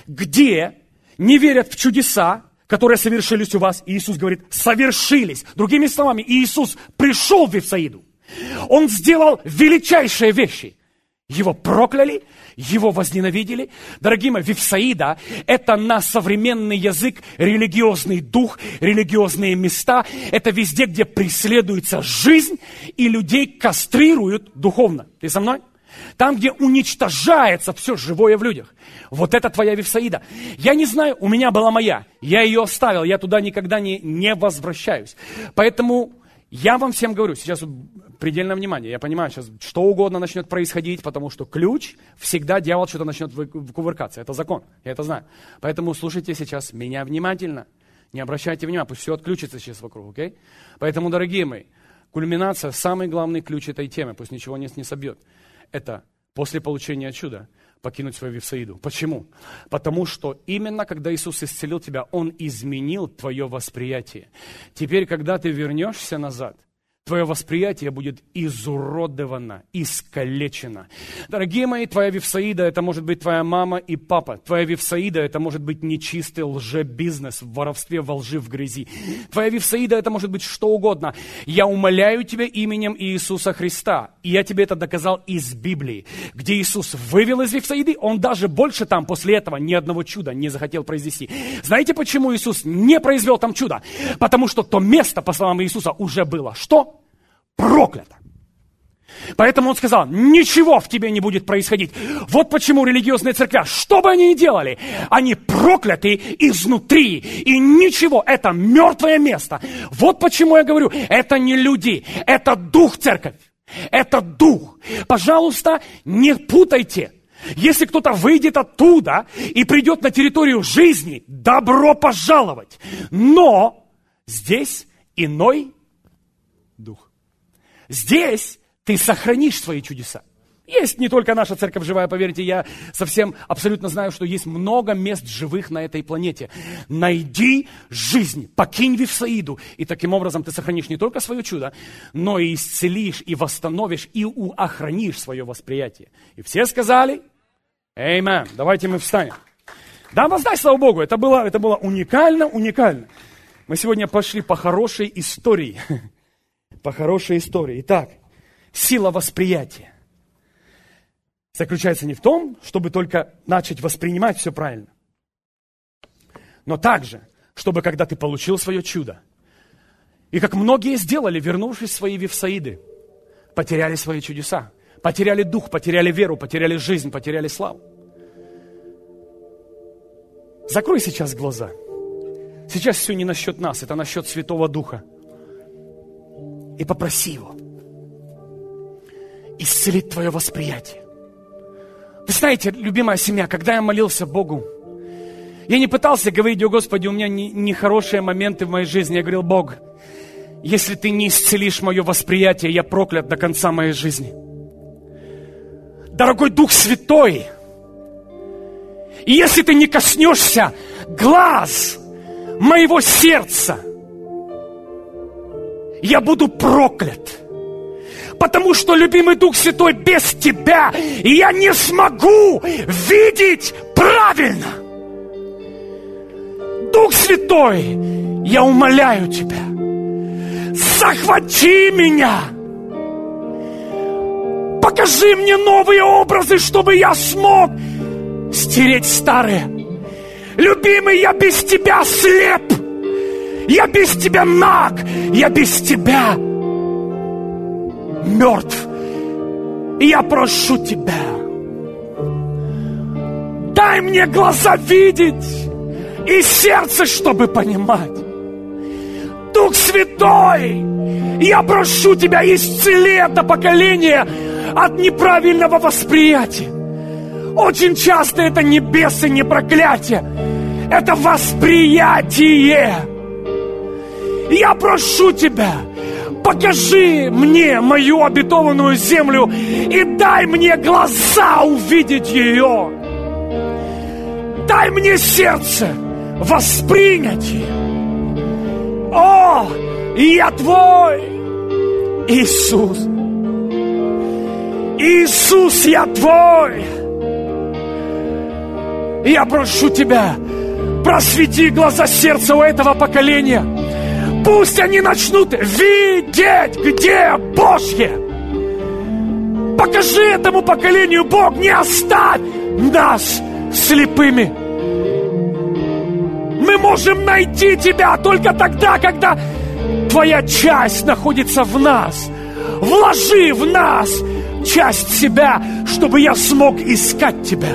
где не верят в чудеса, которые совершились у вас, Иисус говорит, совершились. Другими словами, Иисус пришел в Вифсаиду. Он сделал величайшие вещи. Его прокляли, его возненавидели. Дорогие мои, Вифсаида – это на современный язык религиозный дух, религиозные места. Это везде, где преследуется жизнь, и людей кастрируют духовно. Ты со мной? Там, где уничтожается все живое в людях. Вот это твоя Вифсаида. Я не знаю, у меня была моя. Я ее оставил, я туда никогда не, не возвращаюсь. Поэтому я вам всем говорю, сейчас предельное внимание. Я понимаю, сейчас что угодно начнет происходить, потому что ключ, всегда дьявол что-то начнет кувыркаться. Это закон, я это знаю. Поэтому слушайте сейчас меня внимательно. Не обращайте внимания, пусть все отключится сейчас вокруг, окей? Поэтому, дорогие мои, кульминация, самый главный ключ этой темы, пусть ничего не, не собьет. Это после получения чуда покинуть свою Вифсаиду. Почему? Потому что именно когда Иисус исцелил тебя, Он изменил твое восприятие. Теперь, когда ты вернешься назад, твое восприятие будет изуродовано, искалечено. Дорогие мои, твоя Вифсаида – это может быть твоя мама и папа. Твоя Вифсаида – это может быть нечистый лжебизнес в воровстве, во лжи, в грязи. Твоя Вифсаида – это может быть что угодно. Я умоляю тебя именем Иисуса Христа. И я тебе это доказал из Библии, где Иисус вывел из Вифсаиды. Он даже больше там после этого ни одного чуда не захотел произвести. Знаете, почему Иисус не произвел там чудо? Потому что то место, по словам Иисуса, уже было. Что? Проклято. Поэтому он сказал, ничего в тебе не будет происходить. Вот почему религиозные церкви, что бы они ни делали, они прокляты изнутри. И ничего, это мертвое место. Вот почему я говорю, это не люди, это дух церковь. Это дух. Пожалуйста, не путайте. Если кто-то выйдет оттуда и придет на территорию жизни, добро пожаловать. Но здесь иной дух. Здесь ты сохранишь свои чудеса. Есть не только наша церковь живая, поверьте, я совсем абсолютно знаю, что есть много мест живых на этой планете. Найди жизнь, покинь Вифсаиду, и таким образом ты сохранишь не только свое чудо, но и исцелишь, и восстановишь, и охранишь свое восприятие. И все сказали, аминь. Давайте мы встанем. Да, воздай, слава Богу, это было, это было уникально, уникально. Мы сегодня пошли по хорошей истории. По хорошей истории. Итак, сила восприятия заключается не в том, чтобы только начать воспринимать все правильно, но также, чтобы когда ты получил свое чудо, и как многие сделали, вернувшись в свои Вифсаиды, потеряли свои чудеса, потеряли дух, потеряли веру, потеряли жизнь, потеряли славу. Закрой сейчас глаза. Сейчас все не насчет нас, это насчет Святого Духа. И попроси Его исцелить твое восприятие. Вы знаете, любимая семья, когда я молился Богу, Я не пытался говорить: о Господи, у меня нехорошие моменты в моей жизни. Я говорил: Бог, если Ты не исцелишь мое восприятие, я проклят до конца моей жизни. Дорогой Дух Святой, и если Ты не коснешься глаз моего сердца, я буду проклят. Потому что, любимый Дух Святой, без Тебя я не смогу видеть правильно. Дух Святой, я умоляю Тебя, захвати меня. Покажи мне новые образы, чтобы я смог стереть старые. Любимый, я без Тебя слеп. Я без Тебя наг. Я без Тебя мертв. И я прошу Тебя, дай мне глаза видеть и сердце, чтобы понимать. Дух Святой, я прошу Тебя, исцели это поколение от неправильного восприятия. Очень часто это не бесы, не проклятие. Это восприятие. Я прошу Тебя, покажи мне мою обетованную землю и дай мне глаза увидеть ее. Дай мне сердце воспринять ее. О, я Твой, Иисус. Иисус, я Твой. Я прошу Тебя, просвети глаза сердца у этого поколения. Пусть они начнут видеть, где Божье. Покажи этому поколению, Бог, не оставь нас слепыми. Мы можем найти Тебя только тогда, когда Твоя часть находится в нас. Вложи в нас часть себя, чтобы я смог искать Тебя.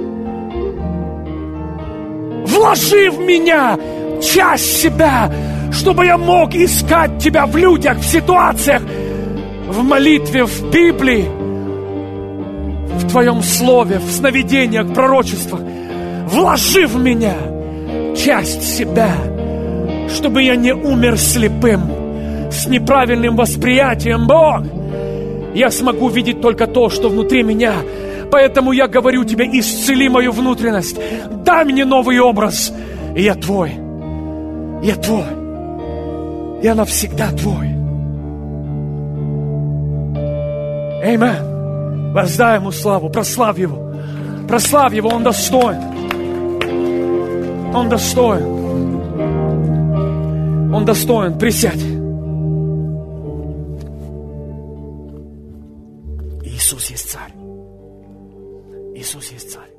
Вложи в меня часть себя, чтобы я мог искать Тебя в людях, в ситуациях, в молитве, в Библии, в Твоем Слове, в сновидениях, в пророчествах. Вложи в меня часть себя, чтобы я не умер слепым, с неправильным восприятием. Бог, я смогу видеть только то, что внутри меня. Поэтому я говорю Тебе, исцели мою внутренность, дай мне новый образ, и я Твой, я Твой, я навсегда Твой. Аминь. Воздай Ему славу, прославь Его, прославь Его, Он достоин, Он достоин, Он достоин. Присядь. Иисус есть Царь. Иисус есть Царь.